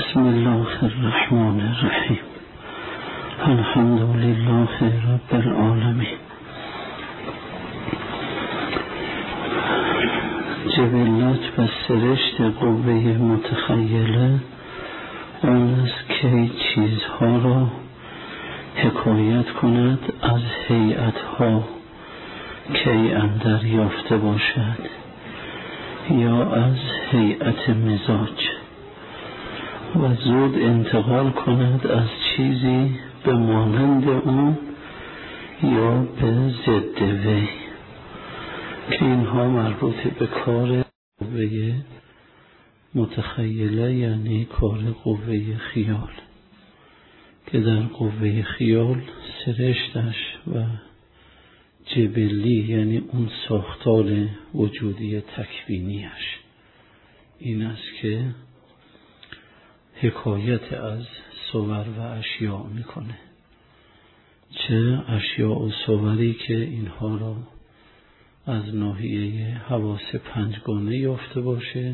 بسم الله الرحمن الرحیم. الحمد لله رب العالمین. جبلت و سرشت قوه متخیله آن است که چیزها را حکایت کند از هیئتها کی اندر یافته باشد یا از هیئت مزاج و زود انتقال کند از چیزی به مانند اون یا به ضد وی، که اینها مربوط به کار قوه متخیله، یعنی کار قوه خیال، که در قوه خیال سرشتش و جبلی یعنی اون ساختار وجودی تکوینیش این است که حکایت از صور و اشیاء میکنه، چه اشیاء و صوری که اینها را از ناحیه حواس پنجگانه یافته باشه،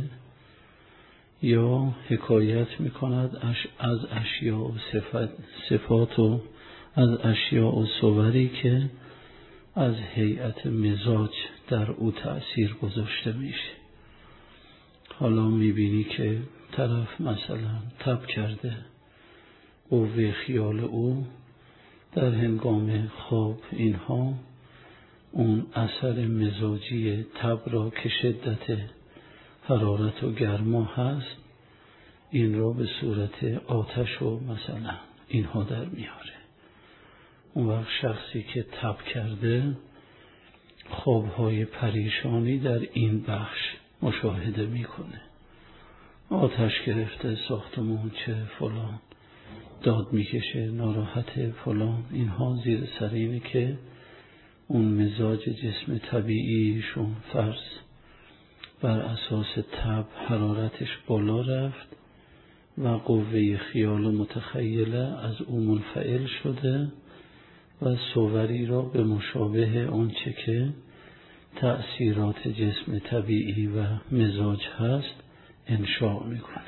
یا حکایت میکند از اشیاء و صفات و از اشیاء و صوری که از هیئت مزاج در او تأثیر گذاشته میشه. حالا میبینی که طرف مثلا تب کرده، قوه خیال او در هنگام خواب اینها اون اثر مزاجی تب را که شدت حرارت و گرما هست این را به صورت آتش و مثلا اینها در میاره. اون وقت شخصی که تب کرده خوابهای پریشانی در این بخش مشاهده میکنه. آتش گرفته ساختمون، چه فلان، داد میکشه، ناراحت فلان، اینها زیر سر اینه که اون مزاج جسم طبیعیشون فرض بر اساس تب حرارتش بالا رفت و قوه خیال متخیله از او منفعل شده و صوری را به مشابه آنچه که تأثیرات جسم طبیعی و مزاج هست انشاء میکنه.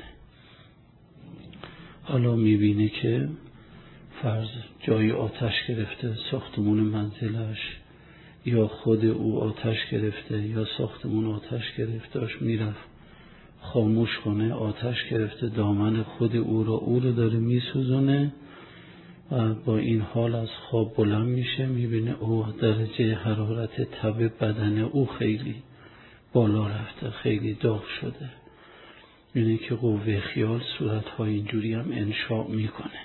حالا میبینه که فرض جای آتش گرفته ساختمون منزلش، یا خود او آتش گرفته یا ساختمون آتش گرفتهش، میرفت خاموش کنه، آتش گرفته دامن خود او رو داره میسوزونه و با این حال از خواب بلند میشه، میبینه او درجه حرارت تب بدن او خیلی بالا رفته، خیلی داغ شده. یعنی که قوه خیال صورتهای اینجوری هم انشاء میکنه.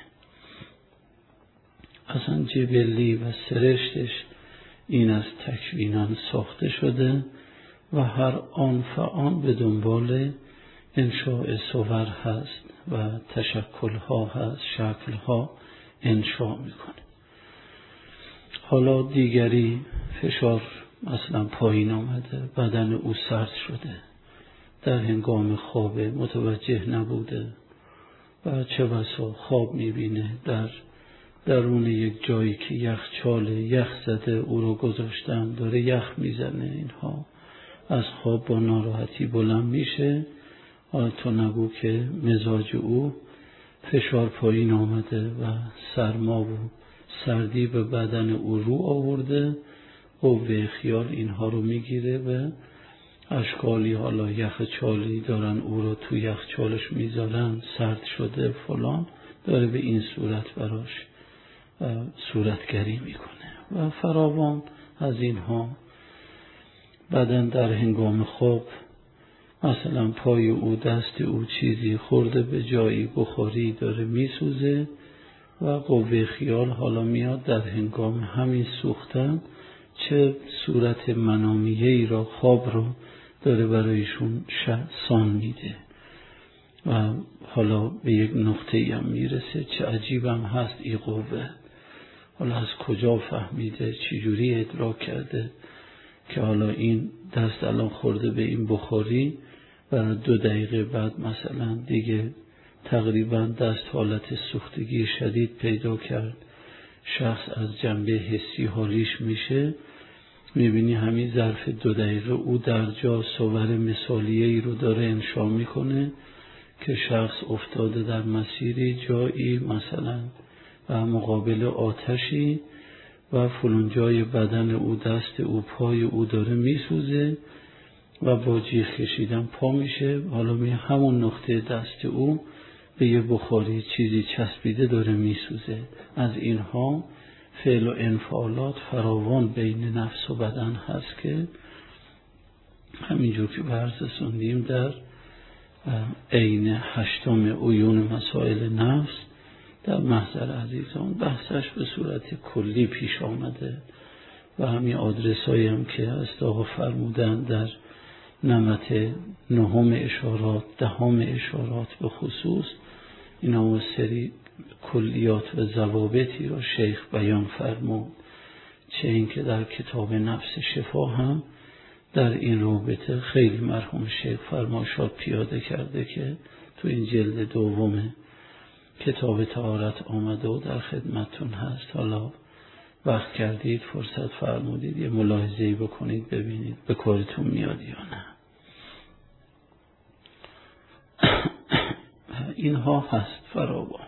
اصلا جبلی و سرشتش این از تکوینان ساخته شده و هر آن فآن به دنبال انشاء صور هست و تشکلها هست، شکلها انشاء میکنه. حالا دیگری فشار مثلا پایین آمده، بدن او سرد شده، در هنگام خواب متوجه نبوده و چه بسا خواب میبینه در درون یک جایی که یخ زده او رو گذاشتن، داره یخ میزنه، اینها از خواب با ناراحتی بلند میشه. حالا تو نگو که مزاج او فشار پایین آمده و سرما و سردی به بدن او رو آورده، قوه خیال اینها رو میگیره و اشکالی، حالا یخچالی دارن او رو تو یخچالش میذارن، سرد شده فلان، داره به این صورت براش صورتگری میکنه. و فراوان از اینها بدن در هنگام خواب مثلا پای او، دست او چیزی خورده به جایی، بخاری داره میسوزه و قوه خیال حالا میاد در هنگام همین سوختن چه صورت منامیه‌ای را، خواب رو داره برایشون سان میده و حالا به یک نقطه‌ای هم میرسه. چه عجیب هم هست این قوه، حالا از کجا فهمیده، چجوری ادراک کرده که حالا این دست الان خورده به این بخاری و 2 دقیقه بعد مثلا دیگه تقریبا دست حالت سوختگی شدید پیدا کرد، شخص از جنبه حسی حالیش میشه. میبینی همین ظرف 2 دقیقه او در جا صور مثالیه‌ای رو داره انشا میکنه که شخص افتاده در مسیری جایی مثلا و مقابل آتشی و فلان جای بدن او، دست او، پای او داره میسوزه و با جیغ کشیدن پا میشه، حالا می همون نقطه دست او به یه بخاری چیزی چسبیده داره میسوزه. از اینها فعل و انفعالات فراوان بین نفس و بدن هست که همینجور که بررسوندیم در عین 8 عیون مسائل نفس در محضر عزیزان بحثش به صورت کلی پیش آمده و همین آدرسایی هم که از آقا فرمودن در نمط 9 اشارات 10 اشارات به خصوص اینا سری کلیات و ضوابطی را شیخ بیان فرمود، چه این که در کتاب نفس شفا هم در این رابطه خیلی مرحوم شیخ فرمایشات پیاده کرده که تو این جلد 2 کتاب طهارت آمده و در خدمتون هست. حالا وقت کردید فرصت فرمودید یه ملاحظه‌ای بکنید ببینید به کارتون میاد یا نه. اینها هست فراوان.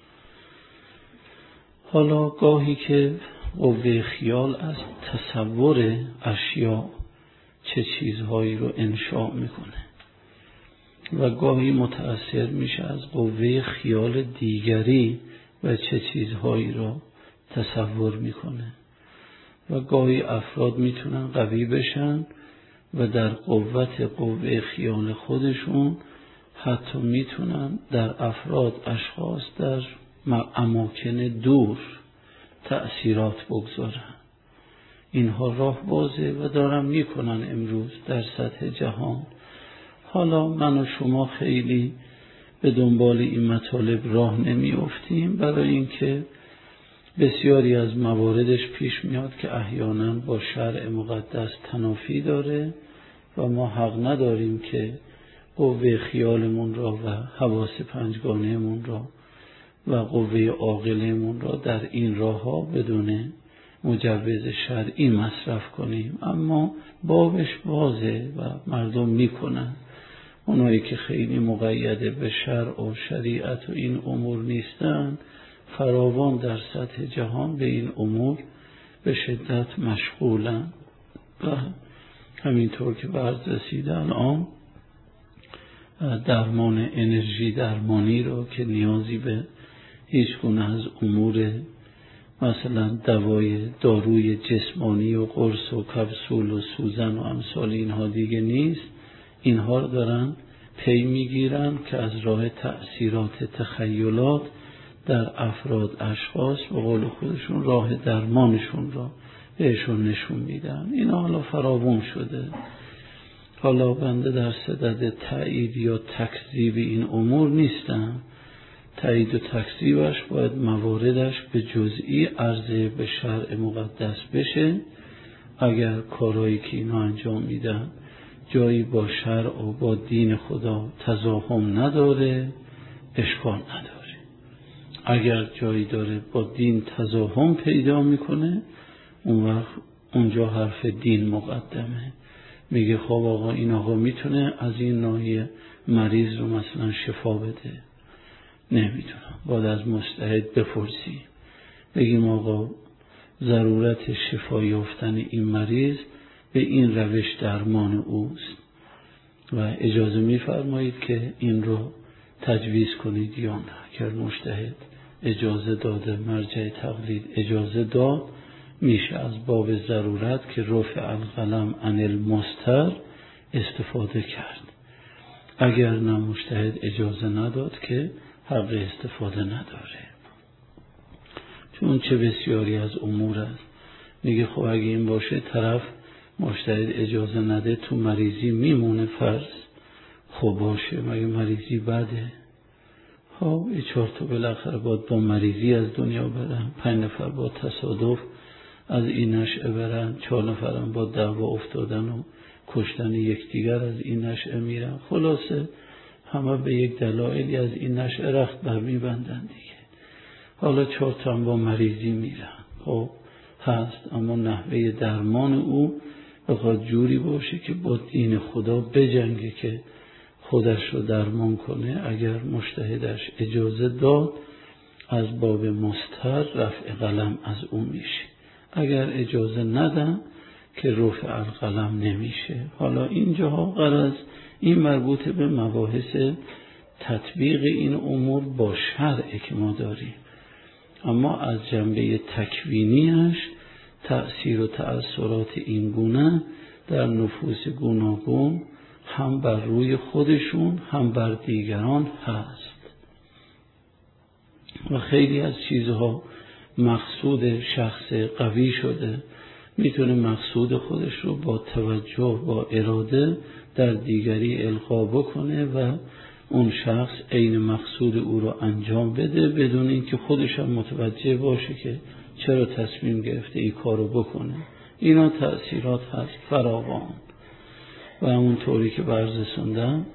حالا گاهی که قوه خیال از تصور اشیاء چه چیزهایی رو انشاء میکنه و گاهی متأثر میشه از قوه خیال دیگری و چه چیزهایی رو تصور میکنه و گاهی افراد میتونن قوی بشن و در قوه خیال خودشون حتی میتونن در افراد اشخاص در اماکن دور تأثیرات بگذارن. اینها راه بازه و دارن میکنن امروز در سطح جهان. حالا من و شما خیلی به دنبال این مطالب راه نمی افتیم، برای اینکه بسیاری از مواردش پیش میاد که احیانا با شرع مقدس تنافی داره و ما حق نداریم که قوه خیالمون را و حواس پنجگانهمون را و قوه عاقلمون را در این راه ها بدون مجوز شرعی مصرف کنیم. اما بابش بازه و مردم میکنن. اونایی که خیلی مقید به شرع و شریعت و این امور نیستن فراوان در سطح جهان به این امور به شدت مشغولن و همینطور که برز رسیده الان درمان انرژی درمانی رو که نیازی به هیچ گونه از امور مثلا داروی جسمانی و قرص و کپسول و سوزن و امثال اینها دیگه نیست، اینها رو دارن پی میگیرن که از راه تأثیرات تخیلات در افراد اشخاص به قول خودشون راه درمانشون را بهشون نشون میدن. اینا حالا فراوان شده. حالا بنده در صدد تایید یا تکذیب این امور نیستم. تایید و تکذیبش باید مواردش به جزئی عرضه به شرع مقدس بشه. اگر کارهایی که اینا انجام میدن جایی با شرع و با دین خدا تزاحم نداره اشکال نداره. اگر جایی داره با دین تزاحم پیدا میکنه اون وقت اونجا حرف دین مقدمه. میگه خب آقا این آقا میتونه از این ناحیه مریض رو مثلا شفا بده، نمیتونم، باید از مجتهد بپرسی بگیم آقا ضرورت شفا یافتن این مریض به این روش درمان اوست و اجازه میفرمایید که این رو تجویز کنید یا نه. اگر مجتهد اجازه داده، مرجع تقلید اجازه داد، میشه از باب ضرورت که رفع القلم عن المستر استفاده کرد. اگر نه مجتهد اجازه نداد که حق استفاده نداره. چون چه بسیاری از امور است میگه خب اگه این باشه طرف مجتهد اجازه نده تو مریضی میمونه فرض، خب باشه مگه مریضی بده؟ خب 4 تا بالاخره باید با مریضی از دنیا برن، 5 نفر با تصادف از این نشعه برن، 4 نفرم با دعوا افتادن و کشتن یکدیگر از این نشعه میرن. خلاصه همه به یک دلایلی از این نشعه رخت بر میبندن دیگه. حالا 4 تا هم با مریضی میرن. خب هست، اما نحوه درمان او بخواد جوری باشه که با دین خدا بجنگه که خودش رو درمان کنه، اگر مجتهدش اجازه داد از باب مستر رفع قلم از اون میشه، اگر اجازه ندن که رفع القلم نمیشه. حالا اینجاها غرض این مربوط به مباحث تطبیق این امور با شرع که ما داریم، اما از جنبه تکوینیش تأثیر و تأثیرات این گونه در نفوس گوناگون هم بر روی خودشون هم بر دیگران هست و خیلی از چیزها مقصود شخص قوی شده میتونه مقصود خودش رو با توجه با اراده در دیگری القا بکنه و اون شخص عین مقصود او رو انجام بده بدون اینکه خودش هم متوجه باشه که چرا تصمیم گرفته این کارو بکنه. اینا تأثیرات هست فراوان و همون طوری که بررسوندم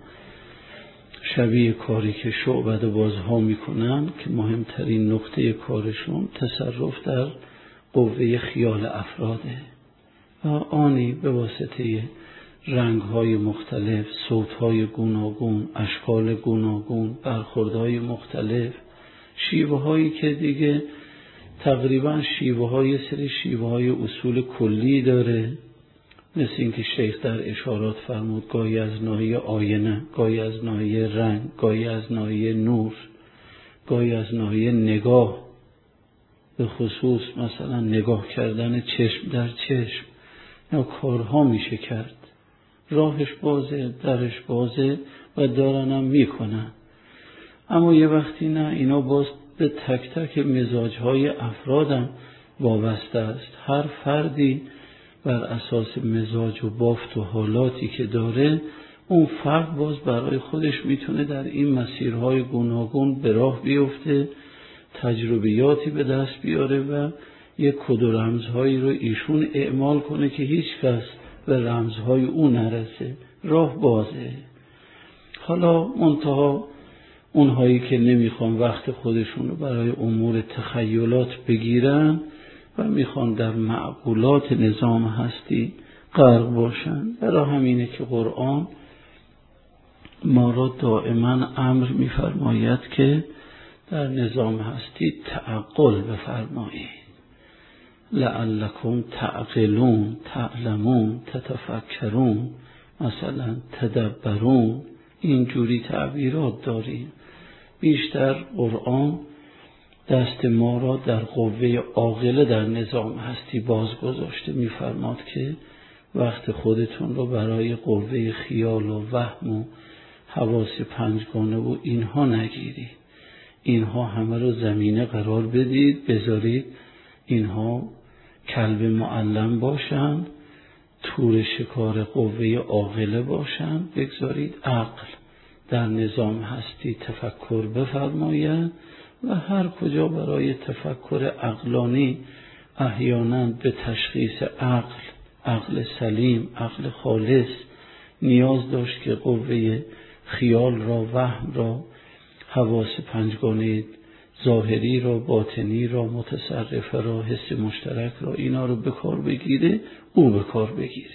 شبیه کاری که شعبده بازها میکنن که مهمترین نقطه کارشون تصرف در قوه خیال افراده و آنی به واسطه رنگ‌های مختلف، صوت‌های گوناگون، اشکال گوناگون، برخوردهای مختلف، شیوه‌هایی که دیگه تقریبا شیوه‌های سری شیوه‌های اصول کلی داره، مثل اینکه شیخ در اشارات فرمود گاهی از ناحیه آینه، گاهی از ناحیه رنگ، گاهی از ناحیه نور، گاهی از ناحیه نگاه، به خصوص مثلا نگاه کردن چشم در چشم یا کارها میشه کرد، راهش بازه، درش بازه و دارنم میکنن. اما یه وقتی نه، اینا باز به تک تک مزاجهای افرادم وابسته است. هر فردی بر اساس مزاج و بافت و حالاتی که داره اون فرد باز برای خودش میتونه در این مسیرهای گوناگون به راه بیفته، تجربیاتی به دست بیاره و یک کد و رمزهایی رو ایشون اعمال کنه که هیچ کس به رمزهای او نرسه. راه بازه. حالا منتها اونهایی که نمیخوان وقت خودشون رو برای امور تخیلات بگیرن و میخوان در معقولات نظام هستی غرق باشن، برای همینه که قرآن ما را دائما امر میفرماید که در نظام هستی تعقل بفرمایید، لعلکم تعقلون، تعلمون، تتفکرون، مثلا تدبرون، اینجوری تعبیرات داریم. بیشتر قرآن دست ما را در قوه عاقله در نظام هستی باز گذاشته، میفرماد که وقت خودتون رو برای قوه خیال و وهم و حواس پنجگانه و اینها نگیرید، اینها همه رو زمینه قرار بدید، بذارید اینها کلب معلم باشند، تور شکار قوه عاقله باشند، بگذارید عقل در نظام هستی تفکر بفرماید و هر کجا برای تفکر عقلانی احیانا به تشخیص عقل سلیم، عقل خالص نیاز داشت که قوه خیال را، وهم را، حواس پنجگانه ظاهری را، باطنی را، متصرفه را، حس مشترک را، اینا رو به کار بگیره، او به کار بگیره.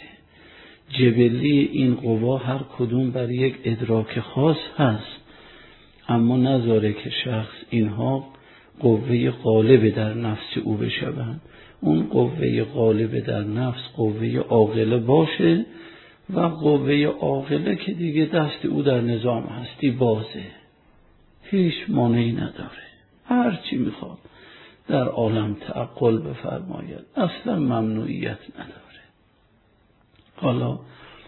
جبلی این قوا هر کدوم بر یک ادراک خاص هست، اما نذاره که شخص اینها قوه غالب در نفس او بشوند. اون قوه غالب در نفس قوه عاقله باشه و قوه عاقله که دیگه دست او در نظام هستی بازه، هیچ مانعی نداره، هر چی میخواد در عالم تعقل بفرماید، اصلا ممنوعیت نداره. حالا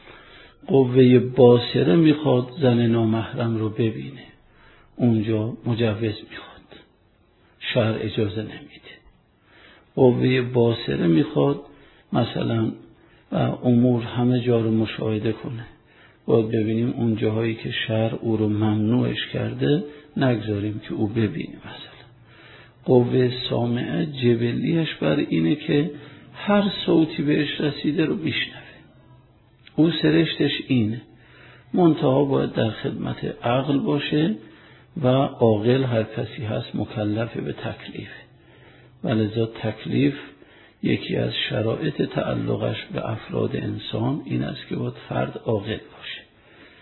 قوه باصره میخواد زن نامحرم رو ببینه، اونجا مجوز میخواد، شرع اجازه نمیده. قوه باصره میخواد مثلا امور همه جا رو مشاهده کنه، باید ببینیم اون جاهایی که شرع او رو ممنوعش کرده نگذاریم که او ببینه. مثلا قوه سامعه جبلیش بر اینه که هر صوتی بهش رسیده رو بشنوه، او سرشتش اینه، منتها باید در خدمت عقل باشه و عاقل هر کسی هست مکلف به تکلیف، ولذا تکلیف یکی از شرایط تعلقش به افراد انسان این است که باید فرد عاقل باشه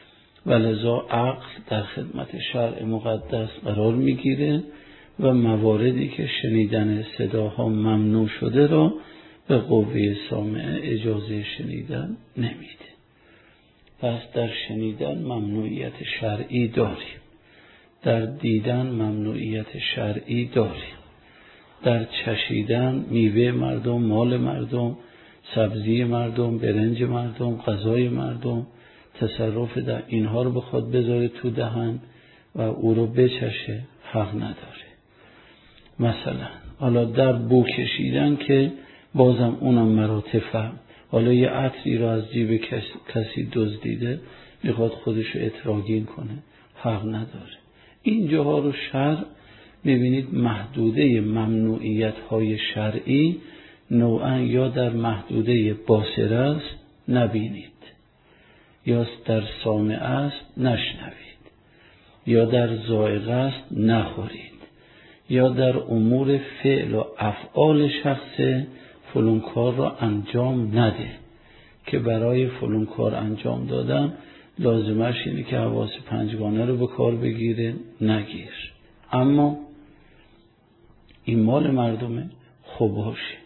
و لذا عقل در خدمت شرع مقدس قرار میگیره و مواردی که شنیدن صداها ممنوع شده را به قوه سامعه اجازه شنیدن نمیده. پس در شنیدن ممنوعیت شرعی داریم، در دیدن ممنوعیت شرعی داریم، در چشیدن میوه مردم، مال مردم، سبزی مردم، برنج مردم، غذای مردم، تصرف در اینها رو بخواد بذاره تو دهن و او رو بچشه حق نداره. مثلا حالا در بو کشیدن که بازم اونم مراتب فهم. حالا یه عطری رو از جیب کسی دزدیده میخواد خودش رو اتراگین کنه، حق نداره. این جاها رو شرع میبینید محدوده ممنوعیت های شرعی نوعا یا در محدوده باصره است نبینید، یا در سامعه است نشنوید، یا در ذائقه است نخورید، یا در امور فعل و افعال شخص فلان کار را انجام نده که برای فلان کار انجام دادن لازمش اینه که حواس پنجگانه رو به کار بگیره، نگیر. اما این مال مردمه، خب باشه.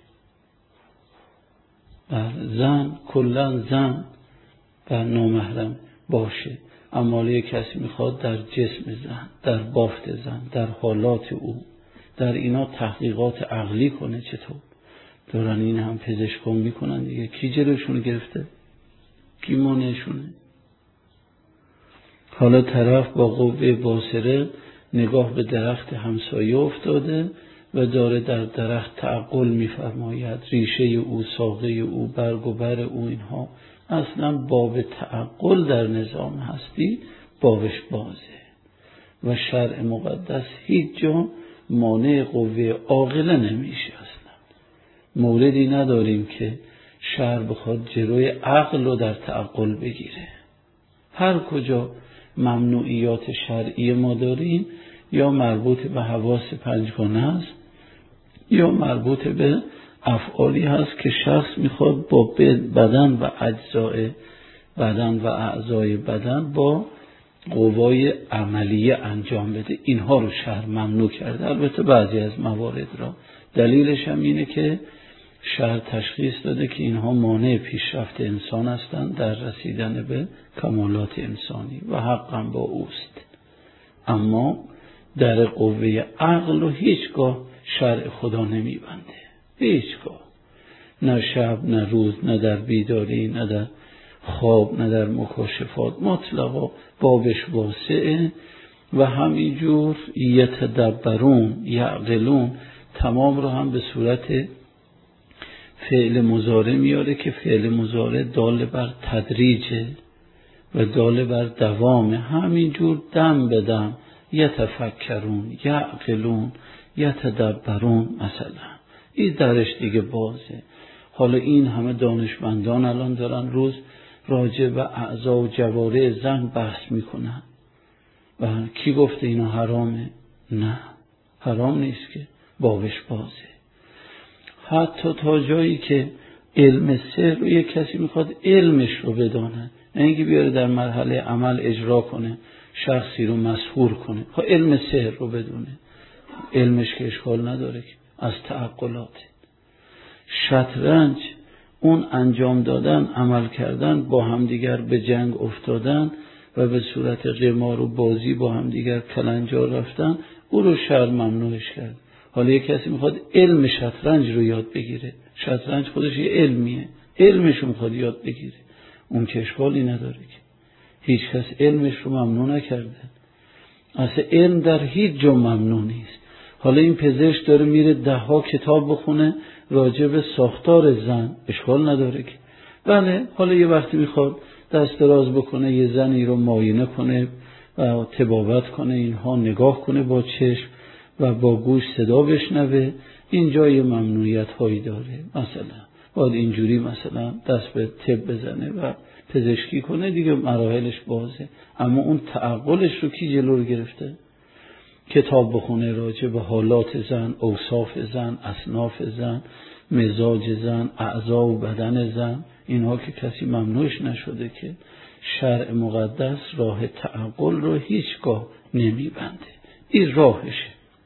زن کلا زن و نامحرم باشه، اما یه کسی میخواد در جسم زن، در بافت زن، در حالات او، در اینا تحقیقات عقلی کنه. چطور؟ دارن این هم پزشکان میکنن دیگه. کی جلوشون گرفته؟ کی مانعشونه؟ حالا طرف با قوه باصره نگاه به درخت همسایه افتاده و داره در درخت تعقل میفرماید، ریشه او، ساقه او، برگ و بر او، اینها اصلا باب تعقل در نظام هستی بابش بازه و شرع مقدس هیچ جا مانع قوه عاقله نمیشه. اصلا موردی نداریم که شرع بخواد جلوی عقل رو در تعقل بگیره. هر کجا ممنوعیات شرعی ما داریم یا مربوط به حواس پنجگانه است یا مربوط به افعالی هست که شخص میخواد با بدن و اجزای بدن و اعضای بدن با قوای عملیه انجام بده. اینها رو شرع ممنوع کرده. البته بعضی از موارد را دلیلش هم اینه که شرع تشخیص داده که اینها مانع پیشرفت انسان هستند در رسیدن به کمالات انسانی و حقا با اوست. اما در قوه عقل و هیچگاه شرع خدا نمیبنده، هیچگاه، نه شب نه روز، نه در بیداری، نه در خواب، نه در مکاشفات، مطلقا بابش واسعه و همینجور یتدبرون یعقلون تمام رو هم به صورت فعل مضارع میاره که فعل مضارع دال بر تدریجه و دال بر دوامه. همینجور دم به دم یتفکرون یعقلون یتدبرون مثلا این درش دیگه بازه. حالا این همه دانشمندان الان دارن روز راجع به اعضا و جوارح زن بحث میکنن و کی گفته اینا حرامه؟ نه، حرام نیست که، بابش بازه. حتی تا جایی که علم سر رو یک کسی میخواد علمش رو بدانه، نه اینکه بیاره در مرحله عمل اجرا کنه، شخصی رو مسحور کنه. خب علم سر رو بدونه، علمش که اشکال نداره که از تعقلات. شطرنج اون انجام دادن، عمل کردن، با همدیگر به جنگ افتادن و به صورت قمار و بازی با همدیگر کلنجار رفتن، او رو شرع ممنوعش کرد. حالا یک کسی میخواد علم شطرنج رو یاد بگیره، شطرنج خودش یه علمیه، علمش رو میخواد یاد بگیره، اون که اشکالی نداره که هیچ کس علمش رو ممنوع نکرده. اصلا علم در هیچ جا ممنوع نیست. حالا این پزشک داره میره 10 کتاب بخونه راجع به ساختار زن، اشکال نداره که. بله، حالا یه وقتی میخواد دست دراز بکنه یه زنی رو معاینه کنه و طبابت کنه، اینها نگاه کنه با چشم و با گوش صدا بشنوه، اینجا یه ممنوعیت هایی داره. مثلا باید اینجوری مثلا دست به طب بزنه و پزشکی کنه، دیگه مراحلش بازه. اما اون تعقلش رو کی جلو رو گرفته؟ کتاب بخونه راجع به حالات زن، اوصاف زن، اصناف زن، مزاج زن، اعضا و بدن زن، اینها که کسی ممنوعش نشده که شرع مقدس راه تعقل رو هیچگاه نمیبنده، این راهشه.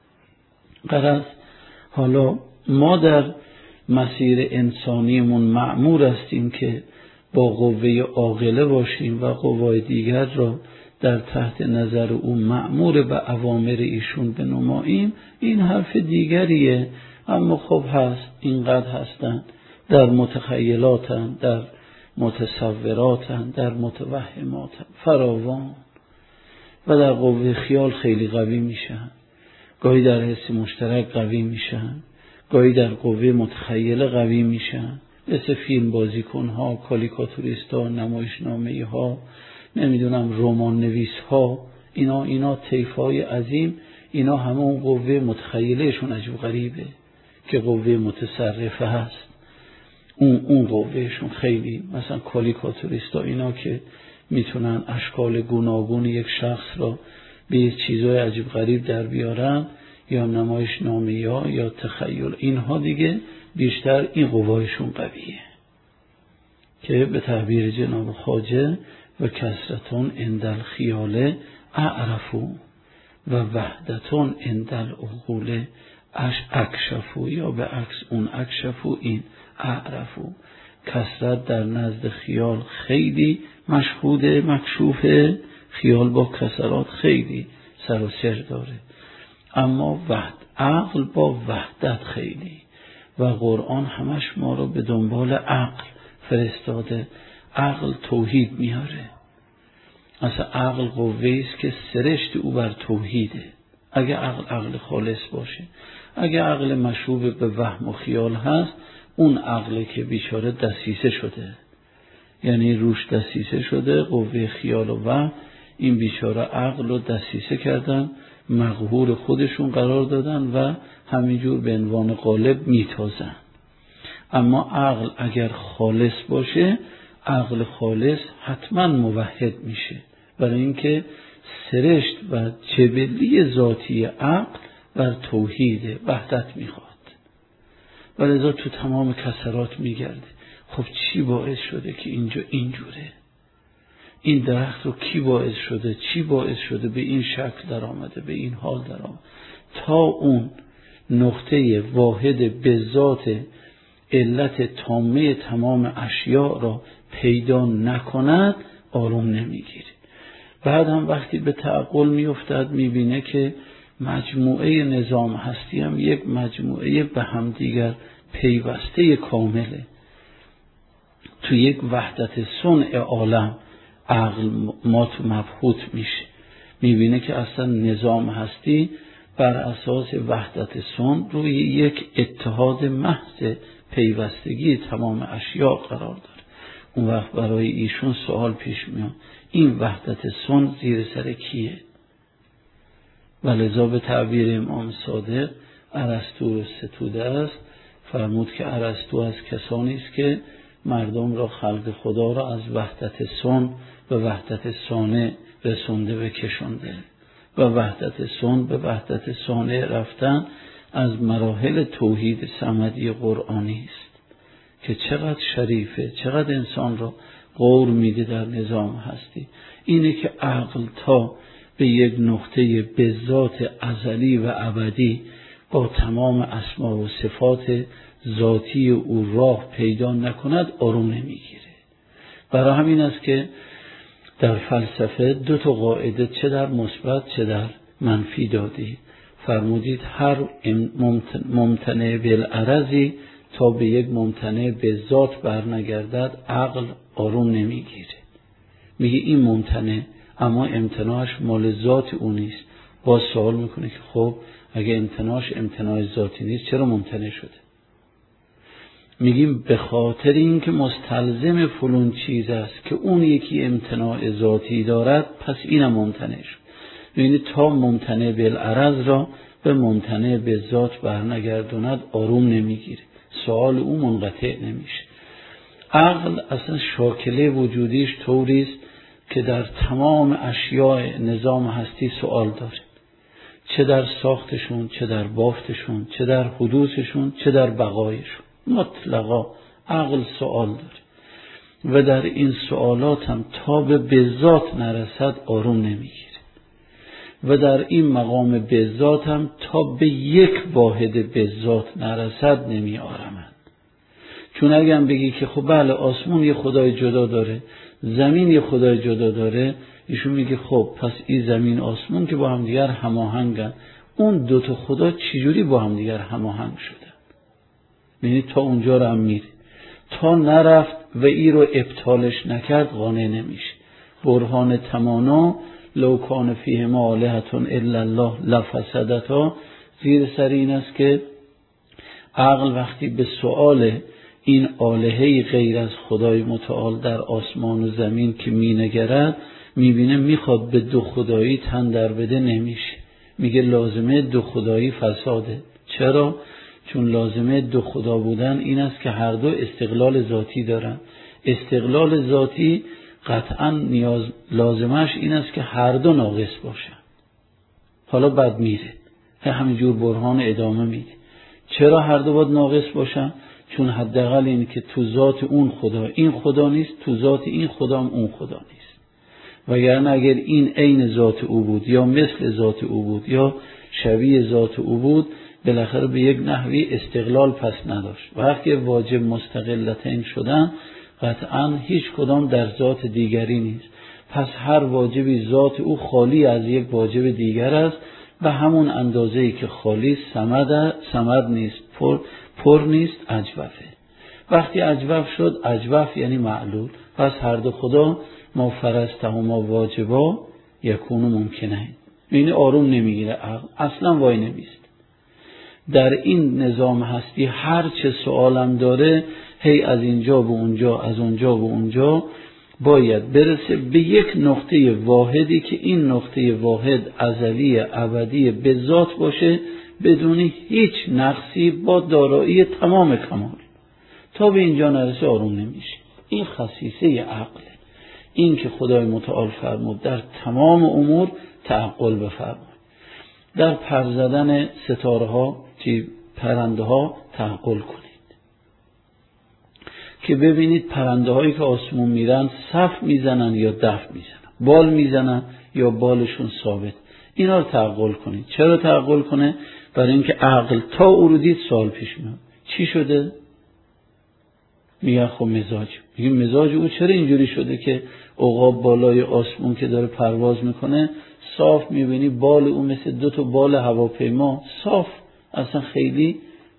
غرض حالا ما در مسیر انسانیمون مأمور هستیم که با قوه عاقله باشیم و قوای دیگر را در تحت نظر او مأمور به اوامر ایشون بنماییم. این حرف دیگریه، اما خب هست، اینقدر هستن، در متخیلاتن، در متصوراتن، در متوهماتن فراوان، و در قوه خیال خیلی قوی میشن، گاهی در حس مشترک قوی میشن، گاهی در قوه متخیله قوی میشن، مثل فیلم بازیکن ها، کاریکاتوریست ها، نمایشنامه‌ای ها، نمیدونم رمان نویس ها، اینا طیف‌های عظیم، اینا همون قوه متخیلهشون عجب غریبه که قوه متصرفه هست. اون قوهشون خیلی، مثلا کاریکاتوریست ها اینا که میتونن اشکال گوناگون یک شخص را به یک چیزای عجب غریب در بیارن، یا نمایشنامه‌ای ها یا تخیل، اینها دیگه بیشتر این قوهشون قویه که به تعبیر جناب خواجه و کثرتون اندل خیاله اعرفو و وحدتون اندل عقول اکشفو، یا به عکس اون اکشفو این اعرفو. کثرت در نزد خیال خیلی مشهوده، مکشوفه، خیال با کثرات خیلی سر و سر داره، اما عقل با وحدت خیلی، و قرآن همش ما رو به دنبال عقل فرستاده. عقل توحید میاره، اصلا عقل قوه‌ای است که سرشت او بر توحیده. اگه عقل خالص باشه، اگه عقل مشروب به وهم و خیال هست، اون عقله که بیچاره دسیسه شده، یعنی روش دسیسه شده، قوه خیال و وهم این بیچاره عقل رو دسیسه کردن، مقهور خودشون قرار دادن و همینجور به عنوان غالب میتازن. اما عقل اگر خالص باشه، عقل خالص حتما موحد میشه، برای اینکه سرشت و جبلی ذاتی عقل بر توحید وحدت میخواد، و لذا تو تمام کسرات میگرده. خب چی باعث شده که اینجا اینجوره؟ این درخت رو کی باعث شده؟ چی باعث شده به این شکل در آمده، به این حال در آمده؟ تا اون نقطه واحد به ذات علت تامه تمام اشیاء را پیدا نکند آروم نمیگیره. بعد هم وقتی به تعقل میافتد میبینه که مجموعه نظام هستی هم یک مجموعه به هم دیگر پیوسته کامله. تو یک وحدت صنع عالم عقل ما تو مبهوت میشه، میبینه که اصلا نظام هستی بر اساس وحدت صنع روی یک اتحاد محض پیوستگی تمام اشیاء قرار داره. اون وقت برای ایشون سوال پیش میاد، این وحدت صنع زیر سر کیه؟ ولذا به تعبیر امام صادق ارسطو ستوده است، فرمود که ارسطو از کسانی است که مردم را، خلق خدا را از وحدت صنع به وحدت صانع رسونده و کشونده، و وحدت صنع به وحدت صانع رفتن از مراحل توحید صمدی قرآنی است که چقدر شریفه، چقدر انسان را غور میده در نظام هستی. اینه که عقل تا به یک نقطه به ذات ازلی و ابدی با تمام اسما و صفات ذاتی او راه پیدا نکند آروم نمیگیره. برای همین است که در فلسفه دو تا قاعده چه در مثبت چه در منفی دادید. فرمودید هر ممتنع بالعرضی تا به یک ممتنع به ذات برنگردد عقل آروم نمیگیره. میگه این ممتنع، اما امتناعش مال ذات او نیست. باز سوال میکنه که خب اگه امتناعش امتناع ذاتی نیست چرا ممتنع شده؟ میگیم به خاطر اینکه مستلزم فلان چیز است که اون یکی امتناع ذاتی دارد، پس اینم ممتنع شد. یعنی تا ممتنع بالعرض را به ممتنع به ذات برنگرداند آروم نمیگیره، سوال او منقطع نمیشه. عقل اصلا شاکله وجودیش طوری است که در تمام اشیاء نظام هستی سوال داره، چه در ساختشون، چه در بافتشون، چه در حدوثشون، چه در بقایشون. مطلقا عقل سوال داره. و در این سوالات هم تا به ذات نرسد آروم نمیگیره و در این مقام به ذات هم تا به یک واحد به ذات نرسد نمی آرمد. چون اگر بگی که خب بله آسمون یه خدای جدا داره، زمین یه خدای جدا داره، ایشون میگه خب پس این زمین آسمون که با هم دیگر هماهنگن، اون دو تا خدا چجوری با هم دیگر هماهنگ شدن؟ یعنی تا اونجا رو هم میره، تا نرفت و ای رو ابطالش نکرد قانع نمیشه. برهان تمانا لو کان فیهما آلهة الا الله لفسدتا، زیر سر این است که عقل وقتی به سؤال این آلهه غیر از خدای متعال در آسمان و زمین که مینگرد، میبینه میخواد به دو خدایی تن در بده، نمیشه. میگه لازمه دو خدایی فساده. چرا؟ چون لازمه دو خدا بودن این است که هر دو استقلال ذاتی دارن. استقلال ذاتی قطعا لازمش این است که هر دو ناقص باشن. حالا بعد میره همینجور برهان ادامه میده. چرا هر دو باید ناقص باشن؟ چون حداقل این که تو ذات اون خدا این خدا نیست، تو ذات این خدا هم اون خدا نیست. وگرنه اگر این عین ذات او بود یا مثل ذات او بود یا شبیه ذات او بود، بالاخره به یک نحوی استقلال پس نداشت. وقتی واجب مستقلتین شدن، قطعا هیچ کدام در ذات دیگری نیست. پس هر واجبی ذات او خالی از یک واجب دیگر است و همون اندازه‌ای که خالی صمد نیست، پر نیست، اجوفه. وقتی اجوف شد، اجوف یعنی معلول. پس هر دو خدا ما فرضتهما واجبا یکون ممکنه. یعنی آروم نمیگیره عقل، اصلا وای نمیست. در این نظام هستی هر چه سوالم داره، هی از اینجا به اونجا، از اونجا به اونجا، باید برسه به یک نقطه واحدی که این نقطه واحد ازلی ابدی به ذات باشه، بدون هیچ نقصی، با دارایی تمام کمال. تا به اینجا نرسه آروم نمیشه. این خصیصه عقله. این که خدای متعال فرمود در تمام امور تعقل بفرمود. در پر زدن ستاره ها، پرنده ها تعقل کنید که ببینید پرنده هایی که آسمون میرن صف میزنن یا دف میزنن، بال میزنن یا بالشون ثابت. اینا رو تعقل کنید. چرا تعقل کنه؟ برای اینکه عقل تا او رو دید سوال پیش میاد چی شده؟ میگه خب مزاج. میگه مزاج او چرا اینجوری شده که عقاب بالای آسمون که داره پرواز میکنه صاف میبینی بال او مثل دو تا بال هواپیما صاف، اصلا خیلی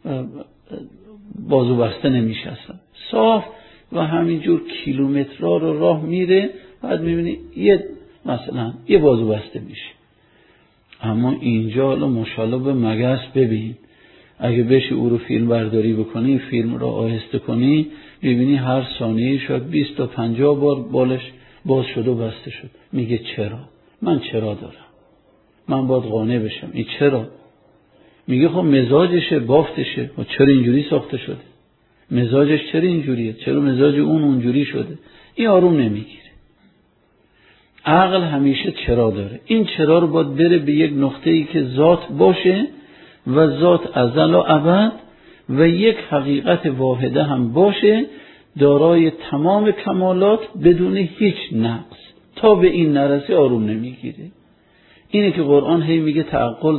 بازو بسته نمیشه، اصلا صاف و همینجور کیلومترها رو راه میره، بعد میبینی مثلا یه بازو بسته میشه. اما اینجا حالا ماشاءالله به مگس ببین، اگه بشه او رو فیلم برداری بکنی، فیلم رو آهسته کنی، ببینی هر ثانیه شاید 20 تا 50 بار بالش باز شد و بسته شد. میگه چرا؟ من چرا دارم؟ من باید قانع بشم. این چرا؟ میگه خب مزاجشه، بافتشه. و چرا اینجوری ساخته شده؟ مزاجش چرا اینجوریه؟ چرا مزاج اون اونجوری شده؟ این آروم نمیگیره. عقل همیشه چرا داره. این چرا رو باید بره به یک نقطه‌ای که ذات باشه و ذات ازل و ابد و یک حقیقت واحده هم باشه، دارای تمام کمالات بدون هیچ نقص. تا به این نرسه آروم نمیگیره. اینه که قرآن هی میگه تعقل،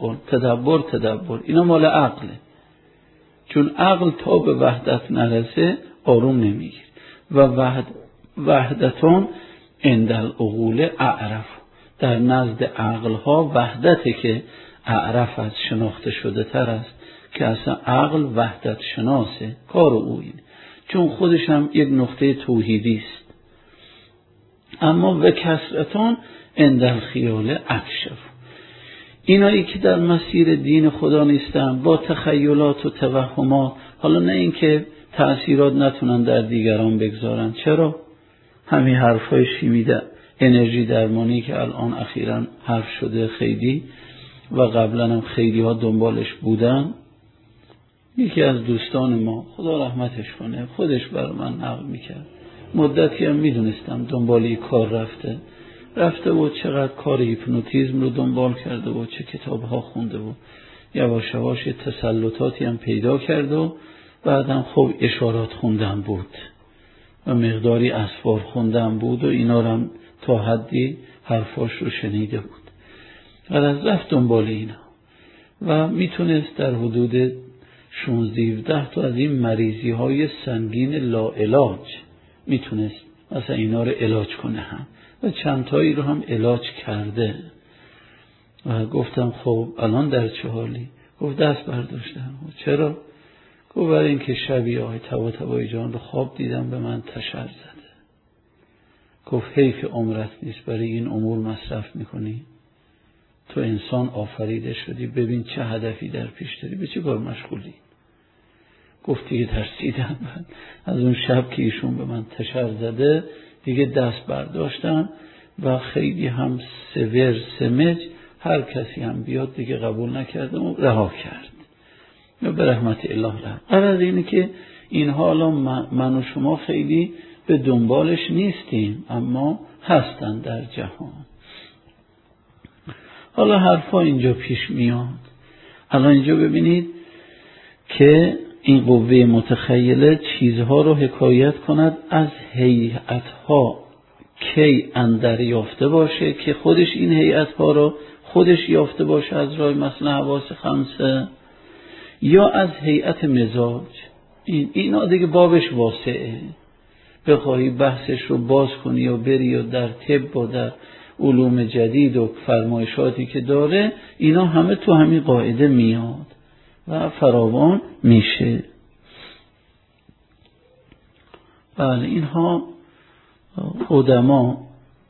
تدبر. اینا مال عقله. چون عقل تا به وحدت نرسه آروم نمیگیره. و وحدتون عند العقول اعرف. در نزد عقلها وحدته که اعرف از شناخته شده تر است، که اصلا عقل وحدت شناسه، کار او اینه. چون خودش هم یک نقطه توحیدی است. اما و کسرتان عند الخیال اکشف. اینایی که در مسیر دین خدا نیستن، با تخیلات و توهمات، حالا نه اینکه تأثیرات نتونن در دیگران بگذارن. چرا؟ همین حرفای شیمی انرژی درمانی که الان اخیراً حرف شده خیلی و قبلا هم خیلی ها دنبالش بودن. یکی از دوستان ما، خدا رحمتش کنه، خودش بر من نقل میکرد. مدتی هم میدونستم دنبالی کار رفته و چقدر کار هیپنوتیزم رو دنبال کرده و چه کتابها خونده و یواش یواش تسلطاتی هم پیدا کرد و بعدم خب اشارات خوندن بود و مقداری اسفار خوندم بود و اینا رو هم تا حدی حرفاش رو شنیده بود. و از رفت دنبال اینا و میتونست در حدود 16-17 تا از این مریضی های سنگین لاعلاج میتونست مثلا اینا رو علاج کنه هم و چند تایی رو هم علاج کرده. و گفتم خب الان در چه حالی؟ گفت دست برداشتم. چرا؟ گفت برای اینکه شبی آقای طباطبایی جان رو خواب دیدم به من تشر زده. گفت حیف عمرت نیست برای این امور مصرف میکنی؟ تو انسان آفریده شدی، ببین چه هدفی در پیش داری، به چه کار مشغولی؟ گفت دیگه ترسیدم من از اون شب که ایشون به من تشر زده، دیگه دست برداشتم و خیلی هم سور سمج هر کسی هم بیاد دیگه قبول نکردم و رها کرد و به رحمت الله رحم. غرض اینه که اینها الان من و شما خیلی به دنبالش نیستیم، اما هستن در جهان. حالا حرفا اینجا پیش میاد. الان اینجا ببینید که این قوه متخیله چیزها رو حکایت کند از هیئتها کی اندر یافته باشه که خودش این هیئتها رو خودش یافته باشه از راه مثلا حواس خمسه، یا از هیئت مزاج. اینا دیگه بابش واسعه، بخواهی بحثش رو باز کنی و بری و در طب و در علوم جدید و فرمایشاتی که داره، اینا همه تو همین قاعده میاد و فراوان میشه. بله اینها قدما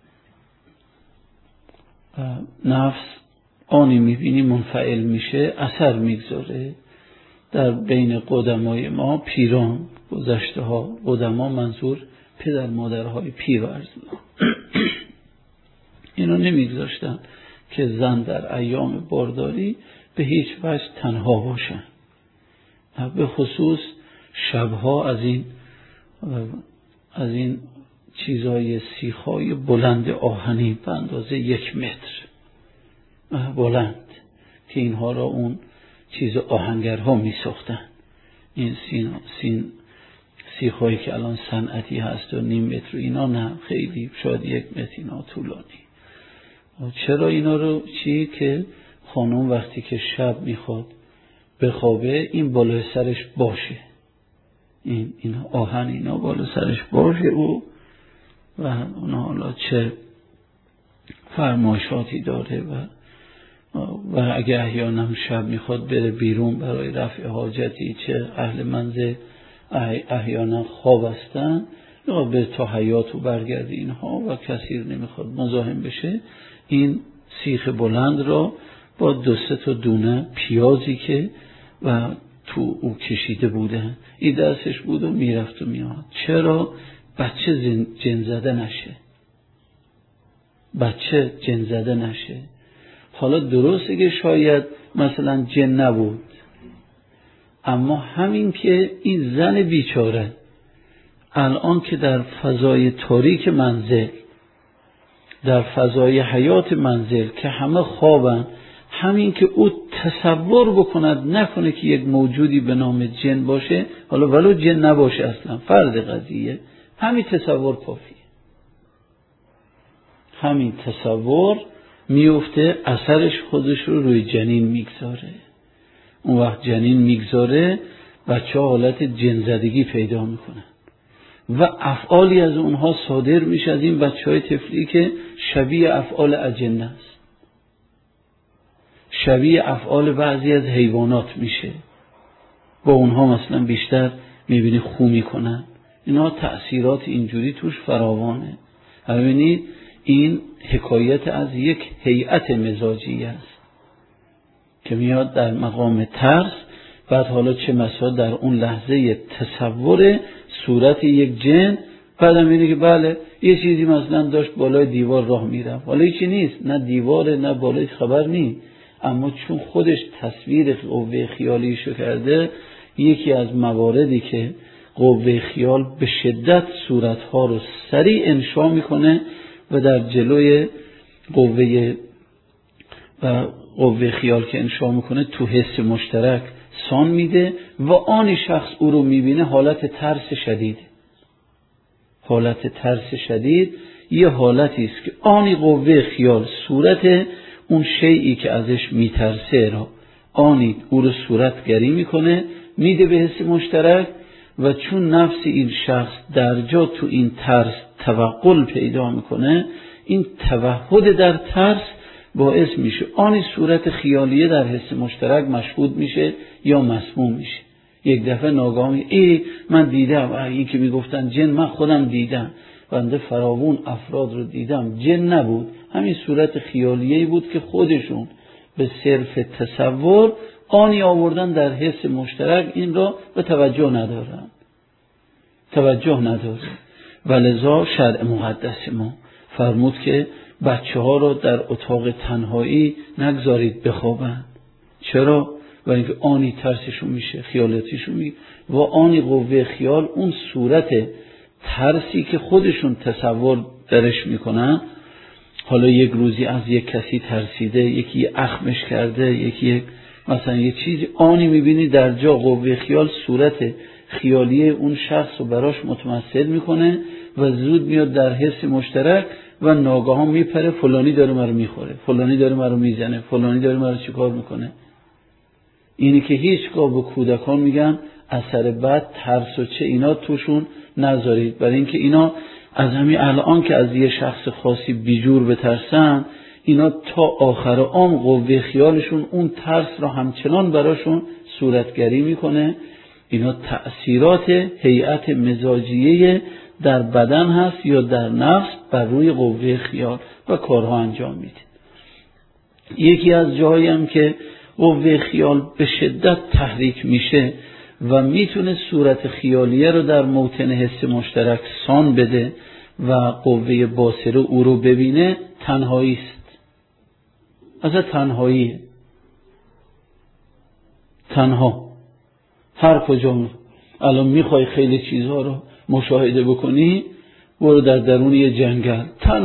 نفس آنی میبینی منفعل میشه، اثر میگذاره در بین قدمای ما، پیران گذشته ها. قدما منظور پدر مادرهای پیرارز اینا نمیگذاشتن که زن در ایام بارداری به هیچ وجه تنها باشن، به خصوص شبها از این چیزای سیخای بلند آهنی به اندازه 1 متر بلند که اینها را اون چیز آهنگرها می ساختن. این سیخایی که الان صنعتی هست و 0.5 متر اینا نه، خیلی شاید 1 متر اینا طولانی. چرا اینا رو چی؟ که خانم وقتی که شب میخواد بخوابه این بالای سرش باشه، این آهن اینا بالا سرش باشه و اونا حالا چه فرمایشاتی داره و اگه احیانا شب میخواد بره بیرون برای رفع حاجتی، چه اهل منزل احیانا خواب هستن یا به تا حیاتو برگرده اینها و کسی نمیخواد مزاحم بشه، این سیخ بلند را با 2-3 تا دونه پیازی که و تو او کشیده بودن این دستش بود و میرفت و میاد. چرا؟ بچه جن زده نشه. حالا درسته که شاید مثلا جن نبود، اما همین که این زن بیچاره الان که در فضای تاریک منزل، در فضای حیات منزل که همه خوابن، همین که او تصور بکند نکنه که یک موجودی به نام جن باشه، حالا ولو جن نباشه اصلا، فرض قضیه همین تصور کافیه. همین تصور میفته اثرش خودش رو روی جنین میگذاره. اون وقت جنین میگذاره بچه ها حالت جنزدگی پیدا میکنن و افعالی از اونها صادر میشه از این بچه های طفلی که شبیه افعال اجنه است، شبیه افعال بعضی از حیوانات میشه. با اونها مثلا بیشتر میبینی خو میکنن. اینا تأثیرات اینجوری توش فراوانه. ببینید این حکایت از یک هیئت مزاجی است که میاد در مقام ترس، بعد حالا چه مسا در اون لحظه تصور صورت یک جن، بعدم اینه که بله یه چیزی مثلا داشت بالای دیوار راه میرفت، حالا هیچی نیست، نه دیواره نه بالای خبر نیست، اما چون خودش تصویر قوه خیالیشو کرده، یکی از مواردی که قوه خیال به شدت صورتها رو سریع انشا میکنه و در جلوی قوه خیال که انشا میکنه تو حس مشترک سان میده و آن شخص او رو میبینه حالت ترس شدیده. حالت ترس شدید یه حالتی است که آنی قوه خیال صورت اون شیئی که ازش میترسه را آنی او رو صورتگری میکنه، میده به حس مشترک، و چون نفس این شخص در جا تو این ترس توقل پیدا میکنه، این توحد در ترس باعث میشه آنی صورت خیالیه در حس مشترک مشهود میشه یا مسموم میشه. یک دفعه ناگاهی من دیدم، این که میگفتن جن، من خودم دیدم، بنده فراوون افراد رو دیدم، جن نبود، همین صورت خیالیه‌ای بود که خودشون به صرف تصور آنی آوردن در حس مشترک، این را به توجه نداره. ولذا شرع مقدس ما فرمود که بچه ها را در اتاق تنهایی نگذارید بخوابند. چرا؟ برای اینکه آنی ترسشون میشه، خیالاتیشون میشه، و آنی قوه خیال اون صورت ترسی که خودشون تصور درش میکنن. حالا یک روزی از یک کسی ترسیده، یکی اخمش کرده، یکی مثلا یه چیزی، آنی میبینی در جا قوه خیال صورت خیالیه اون شخص رو براش متمثل میکنه و زود میاد در حس مشترک و ناگهان میپره، فلانی داره مرا میخوره، فلانی داره مرا میزنه، فلانی داره مرا چیکار میکنه. اینی که هیچگاه به کودکان میگن اثر بد، ترس و چه اینا توشون نذارید، برای اینکه اینا از همین الان که از یه شخص خاصی بیجور بترسن، اینا تا آخر عمر قوه خیالشون اون ترس را همچنان براشون صورتگری میکنه. اینا تأثیرات هیئت مزاجیه در بدن هست یا در نفس بر روی قوه خیال و کارها انجام میده. یکی از جاهایی هم که قوه خیال به شدت تحریک میشه و میتونه صورت خیالیه رو در موطن حس مشترک سان بده و قوه باصره او رو ببینه، تنهایی است. اصلا تنهاییه، تنها. هر کجا الان میخوای خیلی چیزها رو مشاهده بکنی، برو در درون یه جنگل،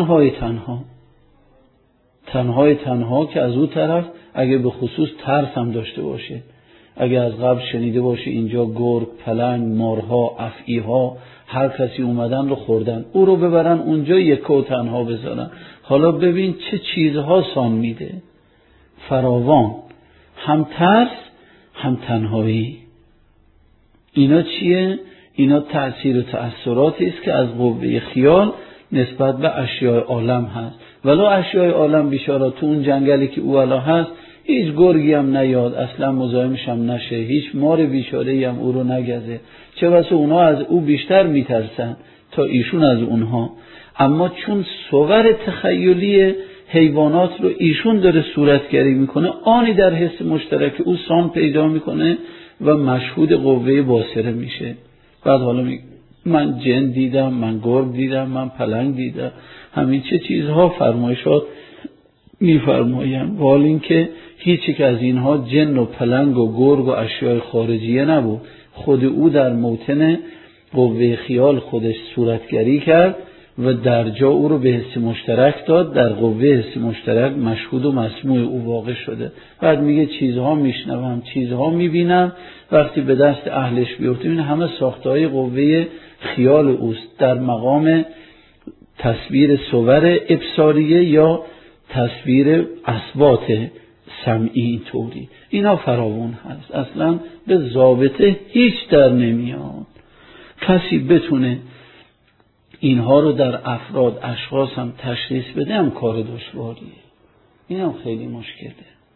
تنها که از اون طرف اگه به خصوص ترس هم داشته باشه، اگه از قبل شنیده باشه اینجا گرگ، پلنگ، مارها، افعیها هر کسی اومدن رو خوردن، او رو ببرن اونجا یکه و تنها بذارن. حالا ببین چه چیزها سان میده، فراوان، هم ترس هم تنهایی. اینا چیه؟ اینا تأثیر و تأثیراتی است که از قوه خیال نسبت به اشیاء عالم هست. ولو اشیاء عالم بیچاره تو اون جنگلی که او الا هست، هیچ گرگی هم نیاد، اصلا مزاحمش هم نشه، هیچ مار بیچاره‌ای هم او رو نگزه، چه بسا اونا از او بیشتر میترسن تا ایشون از اونها. اما چون صور تخیلی حیوانات رو ایشون داره صورتگری میکنه، آنی در حس مشترک او سان پیدا میکنه و مشهود قوه باصره میشه. بعد حالا من جن دیدم، من گرگ دیدم، من پلنگ دیدم، همین چه چیزها فرمایشات میفرمایم، ولی اینکه هیچ یک از اینها جن و پلنگ و گرگ و اشیاء خارجیه نبود، خود او در موطن قوه خیال خودش صورتگری کرد و در جا او رو به حس مشترک داد، در قوه حس مشترک مشهود و مسموع او واقع شده. بعد میگه چیزها میشنوم، چیزها میبینم، وقتی به دست اهلش بیفته این همه ساختهای قوه خیال اوست، در مقام تصویر صور ابصاریه یا تصویر اصوات سمعی. اینطوری اینا فراوان هست، اصلا به ضابطه هیچ در نمیاد. کسی بتونه اینها رو در افراد، اشخاص هم تشخیص بده هم کار دشواریه، این هم خیلی مشکله.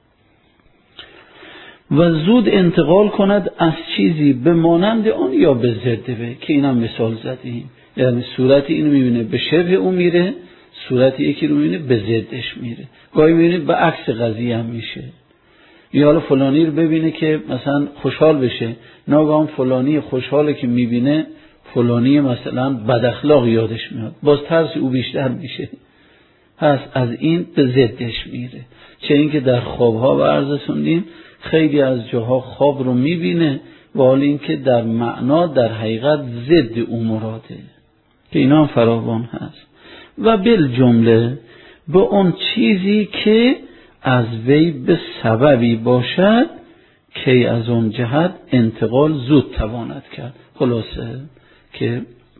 و زود انتقال کند از چیزی به مانند آن یا به ضد به، که این هم مثال زدیم، یعنی صورت اینو میبینه به شبه اون میره، صورت یکی رو میبینه به ضدش میره، گاهی میبینه به عکس قضیه هم میشه. یا حالا فلانی رو ببینه که مثلا خوشحال بشه، ناگهان فلانی خوشحاله که میبینه فلانی مثلا بد اخلاق یادش میاد، باز ترس او بیشتر میشه، هست از این به ضدش میره. چه اینکه در خوابها ورزشوندیم خیلی از جاها خواب رو میبینه و حالا اینکه در معنا در حقیقت ضد او مراده، که اینا هم فراوان هست. و بالجمله به اون چیزی که از وی به سببی باشد که از اون جهت انتقال زود تواند کرد. خلاصه که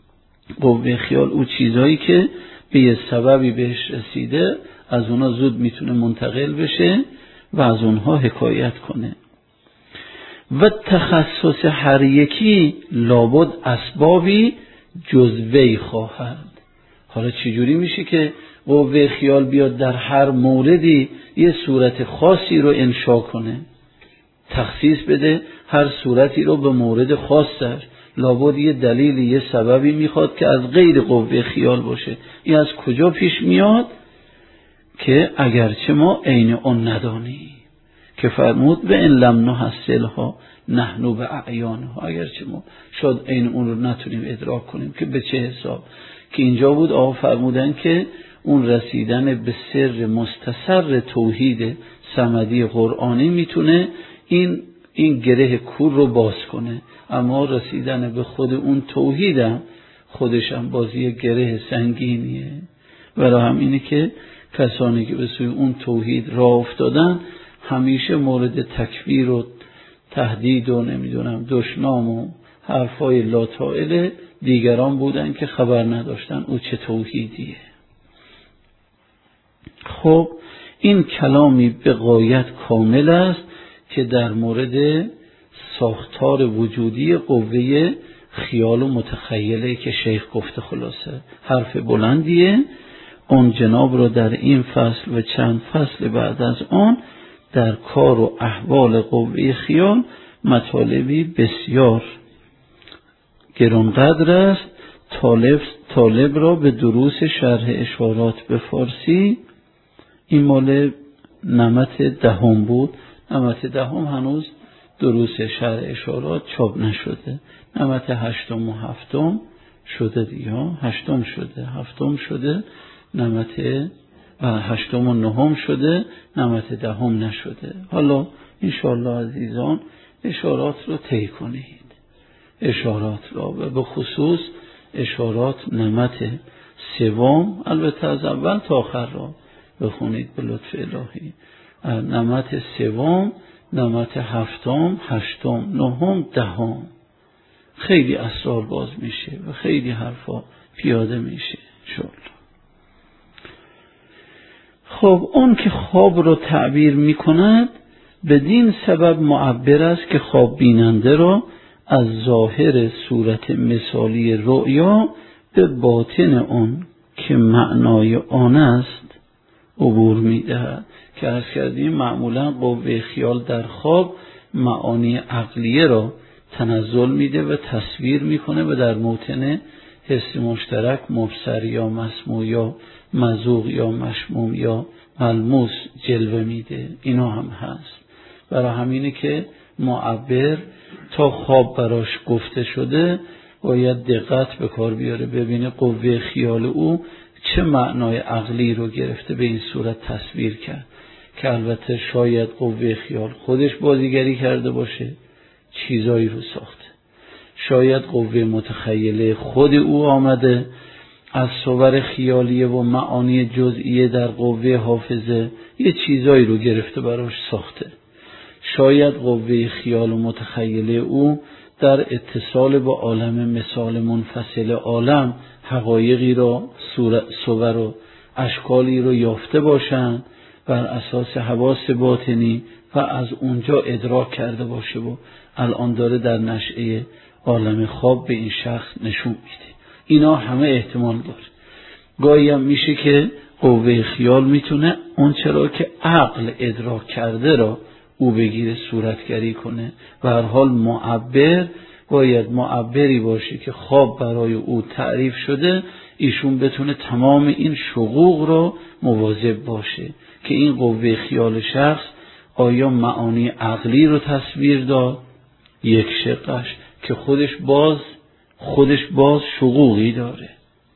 قوه خیال او چیزایی که به یه سببی بهش رسیده از اونا زود میتونه منتقل بشه و از اونها حکایت کنه. و تخصص هر یکی لابد اسبابی جزوی خواهد. حالا چجوری میشه که قوه خیال بیاد در هر موردی یه صورت خاصی رو انشا کنه، تخصیص بده هر صورتی رو به مورد خاصش؟ لابد یه دلیلی، یه سببی میخواد که از غیر قوه خیال باشه. این از کجا پیش میاد؟ که اگرچه ما عین اون ندانی، که فرمود به ان لم نحصلها نحن به اعیانها، اگرچه ما شاید عین اون رو نتونیم ادراک کنیم که به چه حساب. که اینجا بود آقا فرمودن که اون رسیدن به سر مستصر توحید صمدی قرآنی میتونه این گره کور رو باز کنه، اما رسیدن به خود اون توحیدم خودشم بازی گره سنگینیه. برای همینه که کسانی که به سوی اون توحید راه افتادن همیشه مورد تکفیر و تهدید و نمیدونم دشنام و حرفای لاطائل دیگران بودن که خبر نداشتن او چه توحیدیه. خب این کلامی به غایت کامل است که در مورد ساختار وجودی قوه خیال و متخیله که شیخ گفته. خلاصه حرف بلندیه. اون جناب رو در این فصل و چند فصل بعد از آن در کار و احوال قوه خیال مطالبی بسیار گرانقدر است. طالب را به دروس شرح اشارات به فارسی، این مال نمط دهم بود. نمط دهم هنوز دروس شرح اشارات چاپ نشده. نمط هشتم و هفتم شده دیگه، هفتم شده، نمط و هشتم و نهم شده، نمط دهم نشده. حالا انشاءالله عزیزان اشارات رو طی کنید، اشارات را و به خصوص اشارات نمط سوم، البته از اول تا آخر را بخونید به لطف الهی. نمط سوم، نمط هفتم، هشتم، نهم، دهم خیلی اسرار باز میشه و خیلی حرفا پیاده میشه انشاءالله. خب اون که خواب رو تعبیر میکند بدین سبب معبر است که خواب بیننده را از ظاهر صورت مثالی رؤیا به باطن اون که معنای آن است عبور میدهد. که عرض کردیم معمولا قوه خیال در خواب معانی عقلیه را تنزل میده و تصویر میکنه و در موطن حس مشترک مبصر یا مسموع یا مذوق یا مشموم یا ملموس جلوه میده. اینا هم هست. برای همینه که معبر تا خواب براش گفته شده باید دقت به کار بیاره، ببینه قوه خیال او چه معنای عقلی رو گرفته به این صورت تصویر کرد. که البته شاید قوه خیال خودش بازیگری کرده باشه، چیزایی رو ساخته. شاید قوه متخیله خود او آمده از صور خیالیه و معانی جزئیه در قوه حافظه یه چیزایی رو گرفته براش ساخته. شاید قوه خیال و متخیله او در اتصال با عالم مثال منفصل عالم حقایقی را، صور و اشکالی رو یافته باشند بر اساس حواس باطنی و از اونجا ادراک کرده باشه و الان داره در نشأه عالم خواب به این شخص نشون میده. اینا همه احتمال داره. گاهی هم میشه که قوه خیال میتونه اون چرا که عقل ادراک کرده را او بگیره صورتگری کنه. به هر حال معبر باید معبری باشه که خواب برای او تعریف شده، ایشون بتونه تمام این شقوق را مواظب باشه که این قوه خیال شخص آیا معانی عقلی رو تصویر داد، یک شقش که خودش باز شقوقی داره.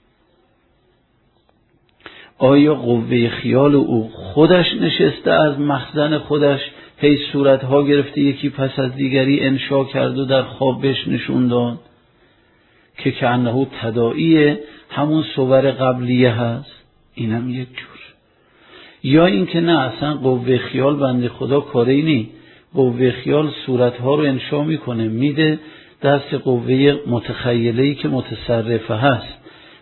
آیا قوه خیال او خودش نشسته از مخزن خودش هی صورتها گرفته یکی پس از دیگری انشا کرد و در خواب بهش نشون داد که کأنه تداعی همون صور قبلیه هست؟ اینم یک جور. یا اینکه نه اصلا قوه خیال بنده خدا کاری نی، قوه خیال صورتها رو انشا میکنه میده دست قوه متخیله‌ای که متصرفه هست،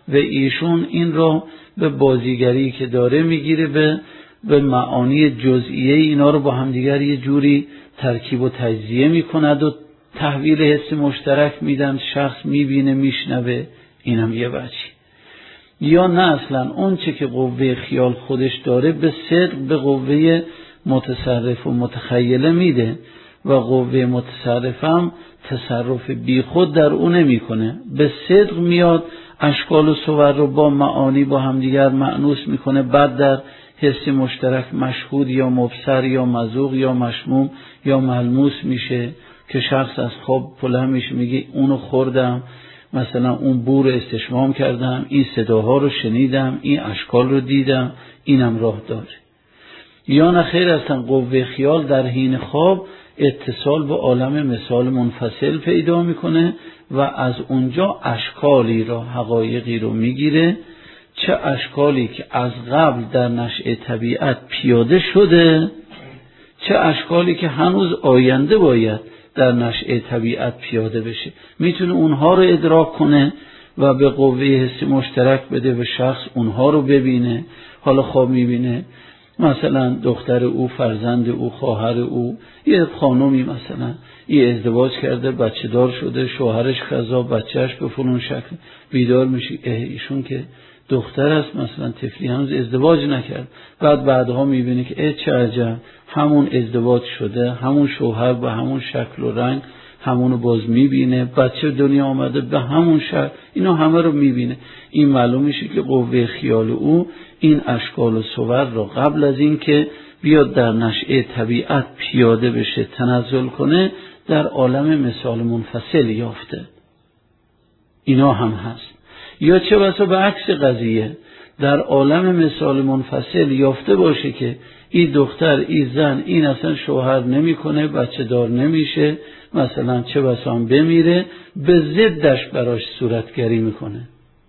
و ایشون این رو به بازیگری که داره میگیره، به معانی جزئیه اینا رو با همدیگر یه جوری ترکیب و تجزیه میکند و تحویل حس مشترک میدن، شخص میبینه میشنوه. اینم یه وجهی. یا نه اصلا اون چه که قوه خیال خودش داره به صدق به قوه متصرف و متخیله میده و قوه متصرف هم تصرف بی خود در اون نمیکنه، به صدق میاد اشکال و صور رو با معانی با همدیگر مأنوس میکنه، بعد در حس مشترک مشهود یا مبصر یا مذوق یا مشموم یا ملموس میشه که شخص از خواب بلند میشه میگه اونو خوردم، مثلا اون بور استشمام کردم، این صداها رو شنیدم، این اشکال رو دیدم، اینم راه داره. یا نه خیر اصلا قوه خیال در حین خواب اتصال به عالم مثال منفصل پیدا میکنه و از اونجا اشکالی را حقایقی رو میگیره، چه اشکالی که از قبل در نشأه طبیعت پیاده شده، چه اشکالی که هنوز آینده باید در نشأه طبیعت پیاده بشه. میتونه اونها رو ادراک کنه و به قوه حس مشترک بده به شخص اونها رو ببینه. حالا خواب میبینه مثلا دختر او، فرزند او، خواهر او، یه خانومی مثلا یه ازدواج کرده، بچه دار شده، شوهرش کذا، بچهش به فلان شکل، بیدار میشه ایشون که دختر است مثلا طفلی هنوز ازدواج نکرد، بعدها میبینه که چه عجب همون ازدواج شده، همون شوهر به همون شکل و رنگ همونو باز میبینه، بچه دنیا آمده به همون شکل، اینا همه رو میبینه. این معلوم میشه که قوه خیال او این اشکال و صور را قبل از این که بیاد در نشأه طبیعت پیاده بشه تنزل کنه در عالم مثال منفصل یافته. اینا هم هست. یا چه بسا به عکس قضیه در عالم مثال منفصل یافته باشه که این دختر، این زن، این اصلا شوهر نمیکنه، بچه دار نمیشه، مثلا چه بسا هم بمیره، به ضدش براش صورتگری میکنه.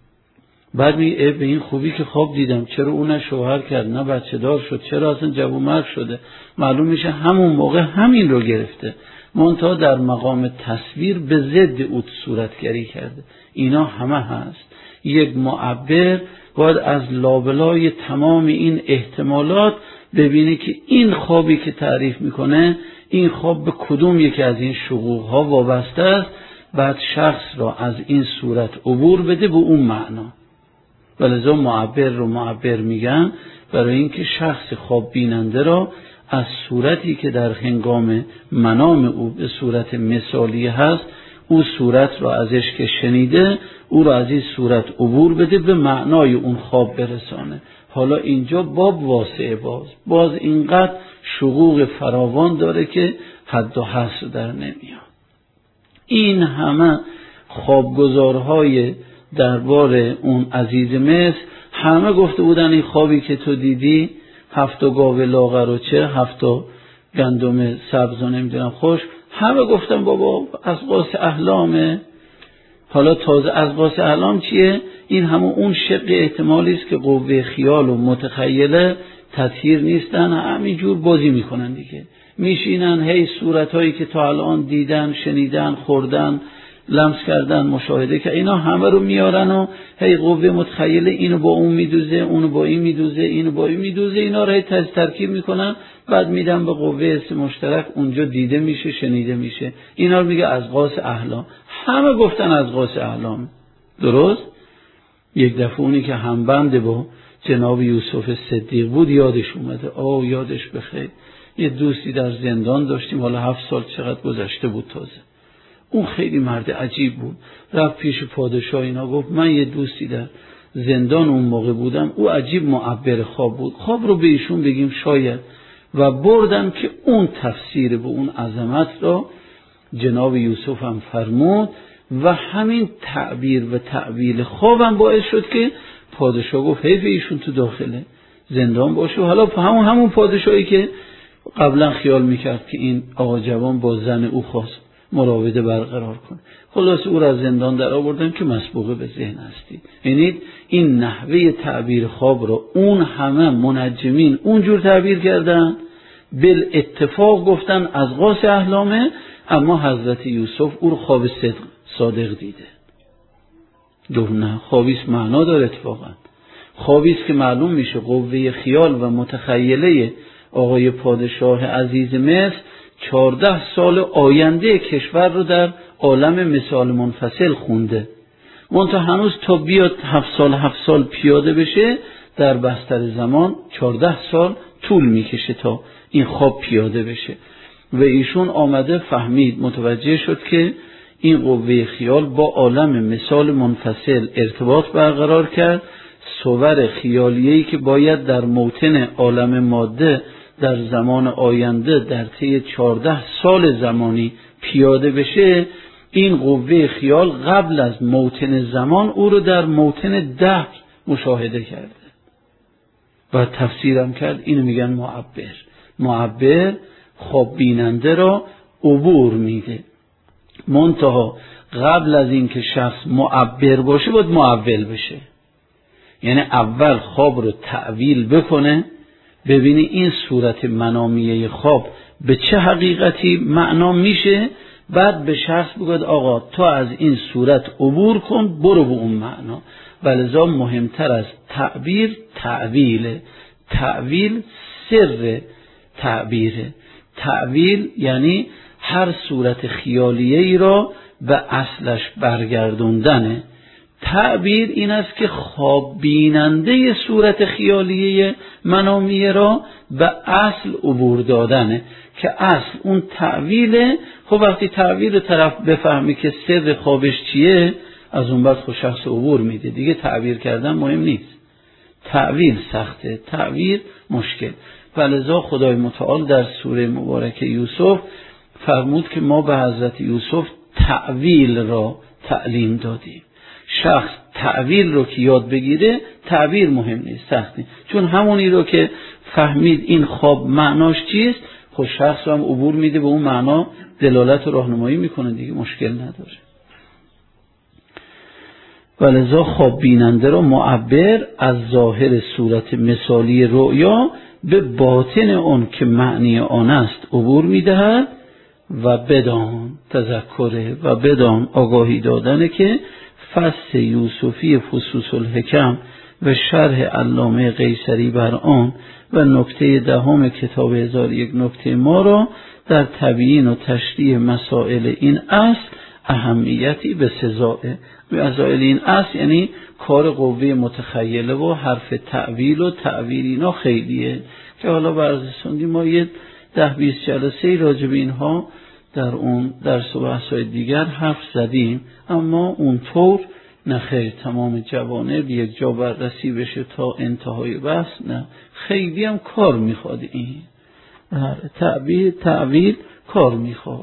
بعد میگه به این خوبی که خواب دیدم، چرا اون نه شوهر کرد نه بچه دار شد، چرا اصلا جوون مرد شده؟ معلوم میشه همون موقع همین رو گرفته، منتها در مقام تصویر به ضد او صورتگری کرده. اینا همه هست. یک معبر باید از لابلای تمام این احتمالات ببینه که این خوابی که تعریف میکنه این خواب به کدوم یکی از این شقوق ها وابسته است، بعد شخص را از این صورت عبور بده به اون معنا. ولذا معبر رو معبر میگن برای اینکه شخص خواب بیننده را از صورتی که در هنگام منام او به صورت مثالی هست، او صورت را ازش که شنیده او را از این صورت عبور بده به معنای اون خواب برسانه. حالا اینجا باب واسعه، باز اینقدر شقوق فراوان داره که حد و حصر در نمیاد. این همه خوابگزارهای دربار اون عزیز مصر همه گفته بودن این خوابی که تو دیدی 7 گاو لاغر و چه 7 گندم سبز و نمیدونم خوش، همه گفتن بابا اضغاث احلامه. حالا تازه اضغاث احلام چیه؟ این همون اون شق احتمالی است که قوه خیال و متخیله تطهیر نیستن، همینجور بازی میکنن دیگه، میشینن هی صورتهایی که تا الان دیدن، شنیدن، خوردن، لمس کردن، مشاهده که اینا همه رو میارن و هی قوه متخیله اینو با اون میدوزه، اونو با این میدوزه، اینو با این میدوزه، اینا رو هی ترکیب میکنن، بعد میدن به قوه حس مشترک، اونجا دیده میشه، شنیده میشه. اینا رو میگه اضغاث احلام. همه گفتن اضغاث احلام. درست؟ یک دفعه اونی که همبند با جناب یوسف صدیق بود یادش اومده، یادش بخیر، یه دوستی در زندان داشتیم، حالا 7 سال چقدر گذشته بود تازه، اون خیلی مرد عجیب بود، رفت پیش پادشاه اینا گفت من یه دوستی در زندان اون موقع بودم، او عجیب معبر خواب بود، خواب رو به ایشون بگیم شاید، و بردم که اون تفسیر به اون عظمت را جناب یوسف هم فرمود و همین تعبیر و تعبیل خوابم باعث شد که پادشاه گفت حیف ایشون تو داخل زندان باشه. حالا همون پادشاهی که قبلا خیال میکرد که این آقا جوان با زن او خواست مراوده برقرار کنه، خلاص او را از زندان در آوردن که مسبوقه به ذهن هستی. یعنی این نحوه تعبیر خواب رو اون همه منجمین اونجور تعبیر کردن، بل اتفاق گفتن اضغاث احلامه، اما حضرت یوسف او رو خواب صادق دیده. گفت نه، خوابیست معنا داره. اتفاقا خوابیست که معلوم میشه قوه خیال و متخیله آقای پادشاه عزیز مصر 14 سال آینده کشور رو در عالم مثال منفصل خونده. منتها هنوز تا بیاد 7 سال پیاده بشه در بستر زمان 14 سال طول میکشه تا این خواب پیاده بشه. و ایشون آمده فهمید، متوجه شد که این قوه خیال با عالم مثال منفصل ارتباط برقرار کرد. صور خیالیه‌ای که باید در موطن عالم ماده در زمان آینده در طی 14 سال زمانی پیاده بشه، این قوه خیال قبل از موطن زمان او رو در موطن دهر مشاهده کرده و تفسیرم کرد. اینو میگن معبر. معبر خواب بیننده را عبور میده. منتها قبل از اینکه شخص معبر باشه باید معول بشه، یعنی اول خواب رو تعویل بکنه، ببینی این صورت منامیه خواب به چه حقیقتی معنا میشه، بعد به شخص بگوید آقا تو از این صورت عبور کن، برو به اون معنا. ولذا مهمتر از تعبیر تعویله. تعویل سر تعبیره. تعویل یعنی هر صورت خیالیه ای را به اصلش برگردوندنه. تعبیر این است که خواب بیننده صورت خیالیه منامیه را به اصل عبور دادنه، که اصل اون تعویله. خب وقتی تعویل رو طرف بفهمی که سر خوابش چیه، از اون بعد خود شخص عبور میده دیگه. تعبیر کردن مهم نیست، تعویل سخته، تعبیر مشکل. ولذا خدای متعال در سوره مبارکه یوسف فرمود که ما به حضرت یوسف تعویل را تعلیم دادیم. شخص تعویل رو که یاد بگیره، تعبیر مهم نیست، سخت نیست، چون همونی رو که فهمید این خواب معناش چیست، خود شخص رو هم عبور میده، به اون معنا دلالت و راهنمایی میکنه دیگه، مشکل نداره. ولذا خواب بیننده را معبر از ظاهر صورت مثالی رؤیا به باطن اون که معنی آن است عبور میدهد و بدان تذکره و بدان آگاهی دادنه که فصل یوسفی فصوص الحکم و شرح علامه قیصری بر آن و نکته 10 کتاب 1001 نکته ما را در تبیین و تشریح مسائل این اصل اهمیتی به سزائه. مسائل این اصل یعنی کار قوه متخیله و حرف تعویل و تعویل اینا خیلیه که حالا بررسوندی. ما یه 10-20 جلسه راجع به اینها در اون درس و بحث‌های دیگر حرف زدیم، اما اونطور نه خیر تمام جوانب یک جا بررسی بشه تا انتهای بحث، نه، خیلی هم کار میخواد. این تعویل کار میخواد.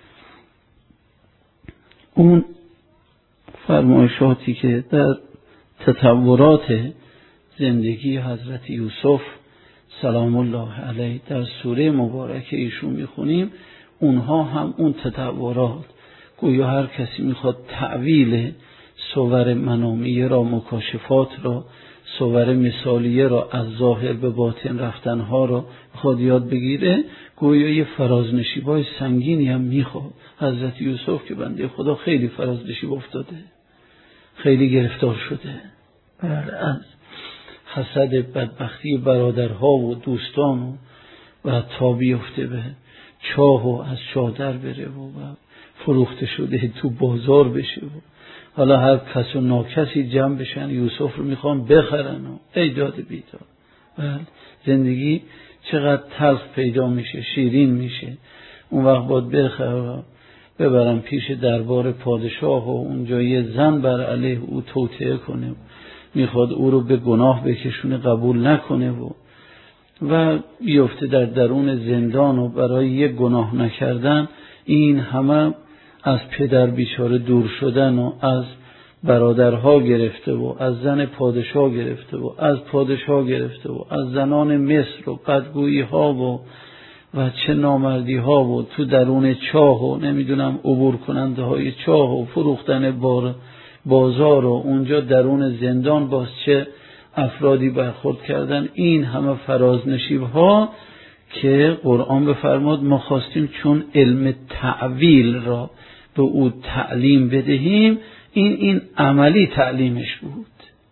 اون فرمایشاتی که در تطورات زندگی حضرت یوسف سلام الله علیه در سوره مبارکه ایشون میخونیم، اونها هم اون تطورات، گویا هر کسی میخواد تعویل صور منامیه را، مکاشفات را، صور مثالیه را، از ظاهر به باطن رفتنها را خود یاد بگیره، گویا یه فرازنشیبای سنگینی هم میخواد. حضرت یوسف که بنده خدا خیلی فرازنشیب افتاده، خیلی گرفتار شده، از حسد بدبختی برادرها و دوستان و تا بیفته به چاه و از چاه در بره و فروخته شده تو بازار بشه و حالا هر کس و ناکسی جمع بشن یوسف رو میخوان بخرن و ایداد بیداد. زندگی چقدر تلخ پیدا میشه، شیرین میشه. اون وقت باید ببرن پیش دربار پادشاه و اونجا یه زن بر علیه او توطئه کنه، میخواد او رو به گناه بکشونه، قبول نکنه و بیفته در درون زندان و برای یک گناه نکردن. این همه از پدر بیچاره دور شدن و از برادرها گرفته و از زن پادشاه گرفته و از پادشاه گرفته و از زنان مصر و بدگویی ها و چه نامردی ها و تو درون چاه و نمیدونم عبور کننده های چاه و فروختن بازار و اونجا درون زندان باز چه افرادی برخورد کردن. این همه فرازنشیب ها که قرآن بفرماد ما خواستیم چون علم تعویل را به او تعلیم بدهیم، این عملی تعلیمش بود،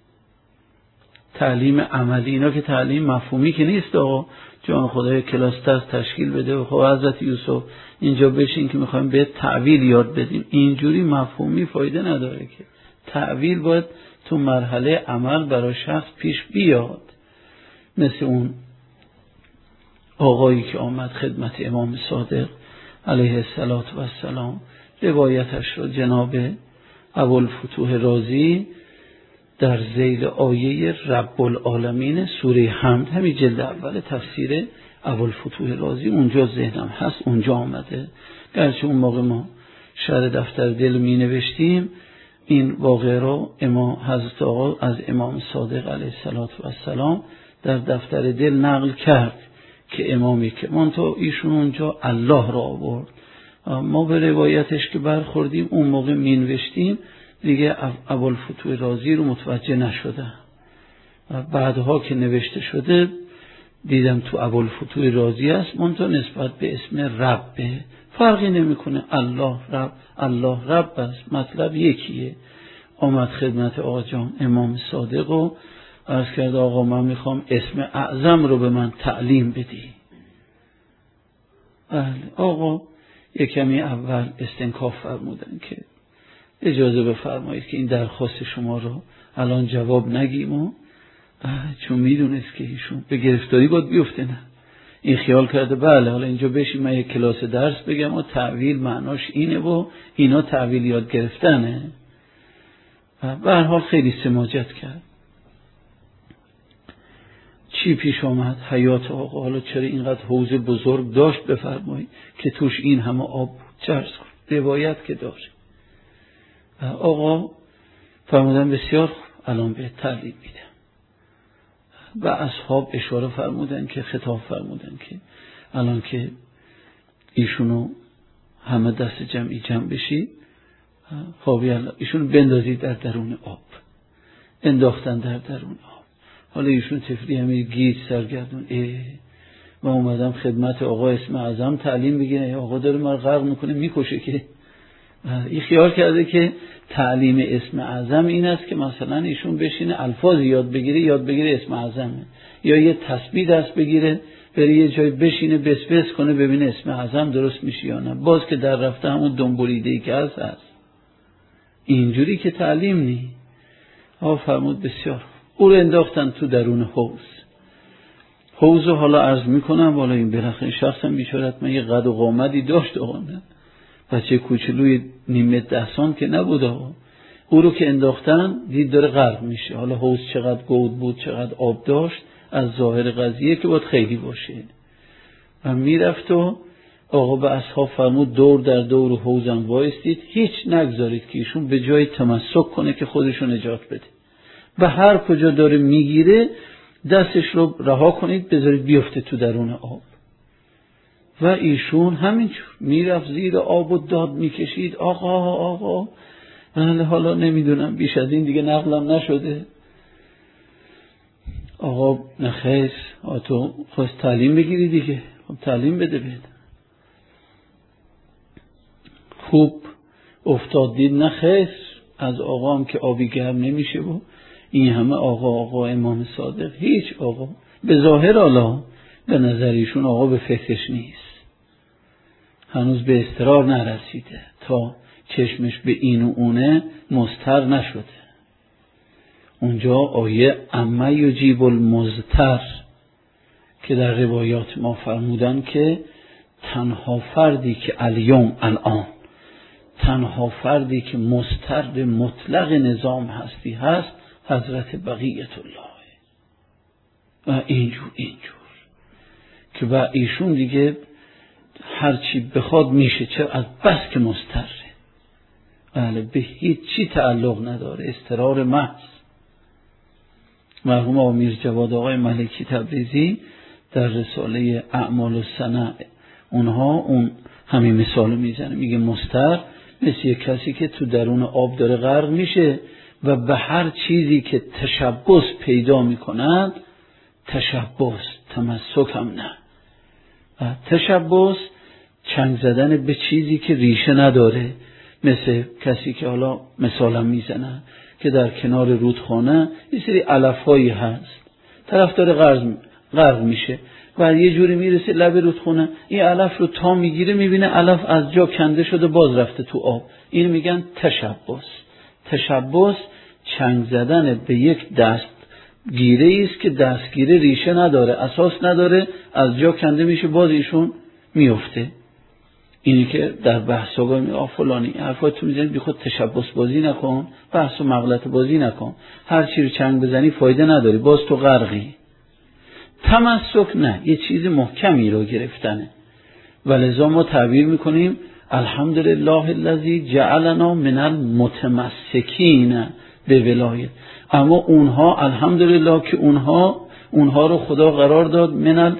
تعلیم عملی. اینا که تعلیم مفهومی که نیست آقا جان خدای کلاس درس تشکیل بده و خب حضرت یوسف اینجا بشین که میخوایم به تعویل یاد بدیم، اینجوری مفهومی فایده نداره که. تعویل باید تو مرحله عمل برای شخص پیش بیاد. مثل اون آقایی که آمد خدمت امام صادق علیه السلام، روایتش رو جناب ابوالفتوح رازی در ذیل آیه رب العالمین سوره حمد، همین جلد اول تفسیر ابوالفتوح رازی، اونجا ذهنم هست، اونجا آمده. گرچه اون موقع ما شرح دفتر دل می نوشتیم، این واقعه رو حضرت آقا از امام صادق علیه السلام در دفتر دل نقل کرد که امامی که منتها ایشون اونجا الله را آورد. ما به روایتش که برخوردیم اون موقع می نوشتیم دیگه ابوالفتوح رازی رو متوجه نشدم. بعدها که نوشته شده دیدم تو ابوالفتوح رازی است، منتها نسبت به اسم ربه، فرقی نمیکنه، الله رب است، مطلب یکیه. آمد خدمت آقا جان امام صادق و عرض کرد آقا من میخوام اسم اعظم رو به من تعلیم بدی. آقا یک کمی اول استنکاف فرمودن که اجازه بفرمایید که این درخواست شما رو الان جواب نگیم، و چون میدونست که ایشون به گرفتاری باید بیفته، نه این خیال کرده بله حالا اینجا بشیم من یک کلاس درس بگم و تعویل معناش اینه و اینا تعویل یاد گرفتنه. به هر حال خیلی سماجت کرد. چی پیش آمد؟ حیات آقا. حالا چرا اینقدر حوض بزرگ داشت بفرمایید که توش این همه آب بود؟ چرس کن روایت که داره. آقا فرمودن بسیار خوب، الان به تعلیم میدم. و اصحاب اشاره فرمودن که خطاب فرمودن که الان که ایشونو همه دست جمعی جمع بشید، خوابی الله ایشونو بندازید در درون آب. انداختن در درون آب. حالا ایشون طفلی همه گیج سرگردون، من اومدم خدمت آقا اسم اعظم تعلیم بگیرم، آقا داره من غرق میکنه میکشه که. این خیال کرده که تعلیم اسم اعظم این است که مثلا ایشون بشینه الفاظ یاد بگیره اسم اعظمه، یا یه تسبیح دست بگیره بره یه جای بشینه بسبس کنه ببینه اسم اعظم درست میشه یا نه. باز که در رفته همون دنبولیده‌ای که هست. اینجوری که تعلیم نی. آقا فرمود بسیار. او رو انداختن تو درون حوض رو حالا عرض میکنم، والا این برخی شخصم بیچارت من یه قد و قامتی داشت آقا، نه بچه کوچولوی نیمه دستان که نبود آقا. او رو که انداختن دید داره غرق میشه. حالا حوض چقدر گود بود چقدر آب داشت از ظاهر قضیه که باید خیلی باشه. و میرفت و آقا به اصحاب فرمود دور در دور حوضم وایستید، هیچ نگذارید که ایشون به جای تمسک کنه که خودشو نجات بده. به هر کجا داره میگیره دستش رو رها کنید بذارید بیفته تو درون آب. و ایشون همینجور میرفت زیر آب و داد میکشید آقا. حالا نمیدونم بیش از این دیگه نقلم نشده. آقا نخیر تو خواست تعلیم بگیری دیگه، خب تعلیم بده. خوب افتاد دید نخیر از آقا هم که آبی گرم نمیشه و این همه آقا امام صادق، هیچ آقا به ظاهر حالا به نظریشون آقا به فکرش نیست، هنوز به استقرار نرسیده، تا چشمش به این و اونه مضطر نشده. اونجا آیه اما یجیب المضطر که در روایات ما فرمودن که تنها فردی که الان تنها فردی که مضطر مطلق نظام هستی هست حضرت بقیت الله. و اینجور که با ایشون دیگه هرچی بخواد میشه، چه از بس که مضطره، بله به هیچ چی تعلق نداره، استقرار محض. مرحوم آقا میر جواد آقای ملکی تبریزی در رساله اعمال الصنع اونها اون همین مثالو میزنه، میگه مضطر مثل یک کسی که تو درون آب داره غرق میشه و به هر چیزی که تشبث پیدا میکند، تشبث تمسک هم نه، تشبث چنگ زدن به چیزی که ریشه نداره، مثل کسی که حالا مثلا میزنن که در کنار رودخانه یه سری علف‌هایی هست، طرف داره غرق میشه و یه جوری میرسه لب رودخانه، این علف رو تا میگیره میبینه علف از جا کنده شده باز رفته تو آب. این میگن تشبث. تشبث چنگ زدن به یک دستگیره است که دستگیره ریشه نداره، اساس نداره، از جا کنده میشه باز ایشون میفته. اینی که در بحث ها فلانی حرفات میزنی بی خود تشبث بازی نکن، بحث و مغلط بازی نکن، هر چی رو چنگ بزنی فایده نداری، باز تو غرقی. تمسک نه، یه چیز محکمی رو گرفتنه. ولذا ما تعبیر میکنیم الحمدلله الذی جعلنا من المتمسکین به ولایت. اما اونها الحمدلله که اونها رو خدا قرار داد من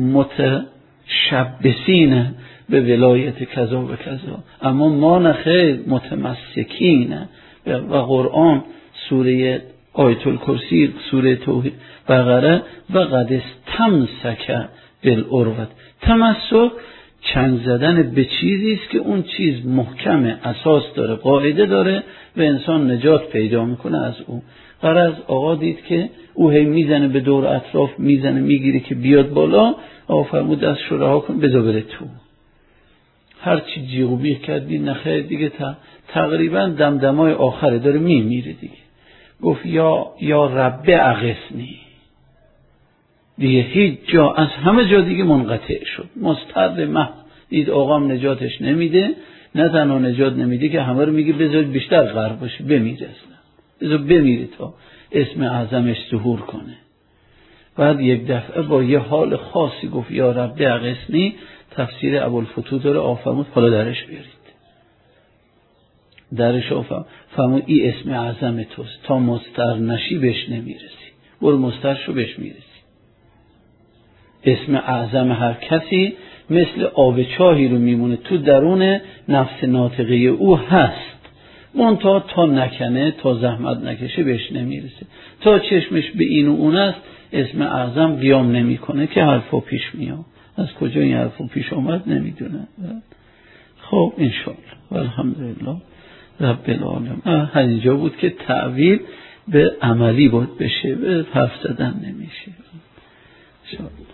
المتشبسین به ولایت کذا و کذا، اما ما نخیر متمسکین. و قرآن سوره آیت الکرسی، سوره توحید بقره و قد استمسک بالعروة. تمسک چنگ زدن به چیزی است که اون چیز محکم، اساس داره، قاعده داره و انسان نجات پیدا میکنه از اون. غرض آقا دید که او هی میزنه به دور اطراف، میزنه میگیره که بیاد بالا، آقا فرمود دستش رو رها کن بذار بره تو. هر چی جیغ و بیغ کردی نخیر دیگه، تقریبا دمدمای آخره داره میمیره دیگه. گفت یا رب اغثنی. دیگه هیچ جا از همه جا دیگه منقطع شد، مضطر محض. دید آقام نجاتش نمیده، نه تنها نجات نمیده که همه رو میگه بذارید بیشتر غرق باشه، بمیره اصلا، بذار بمیره تا اسم اعظمش ظهور کنه. بعد یک دفعه با یه حال خاصی گفت یا رب اغثنی. تفسیر ابوالفتوح داره، آفرمود حالا درش بیارید. درش آفرمود این اسم اعظم توست، تا مضطر نشی بهش نمیرسی، برو مضطر شو بهش میرسی. اسم اعظم هر کسی مثل آب چاهی رو میمونه تو درون نفس ناطقه او هست، منتها تا نکنه، تا زحمت نکشه بهش نمیرسه. تا چشمش به این و اون است اسم اعظم قیام نمیکنه که حرفا پیش میاد. از کجا این حرفا پیش آمد نمیدونه. خب انشاءالله والحمدلله رب العالمین. همینجا بود که تعویل به عملی بود بشه، به حرف زدن نمیشه. انشاءالله.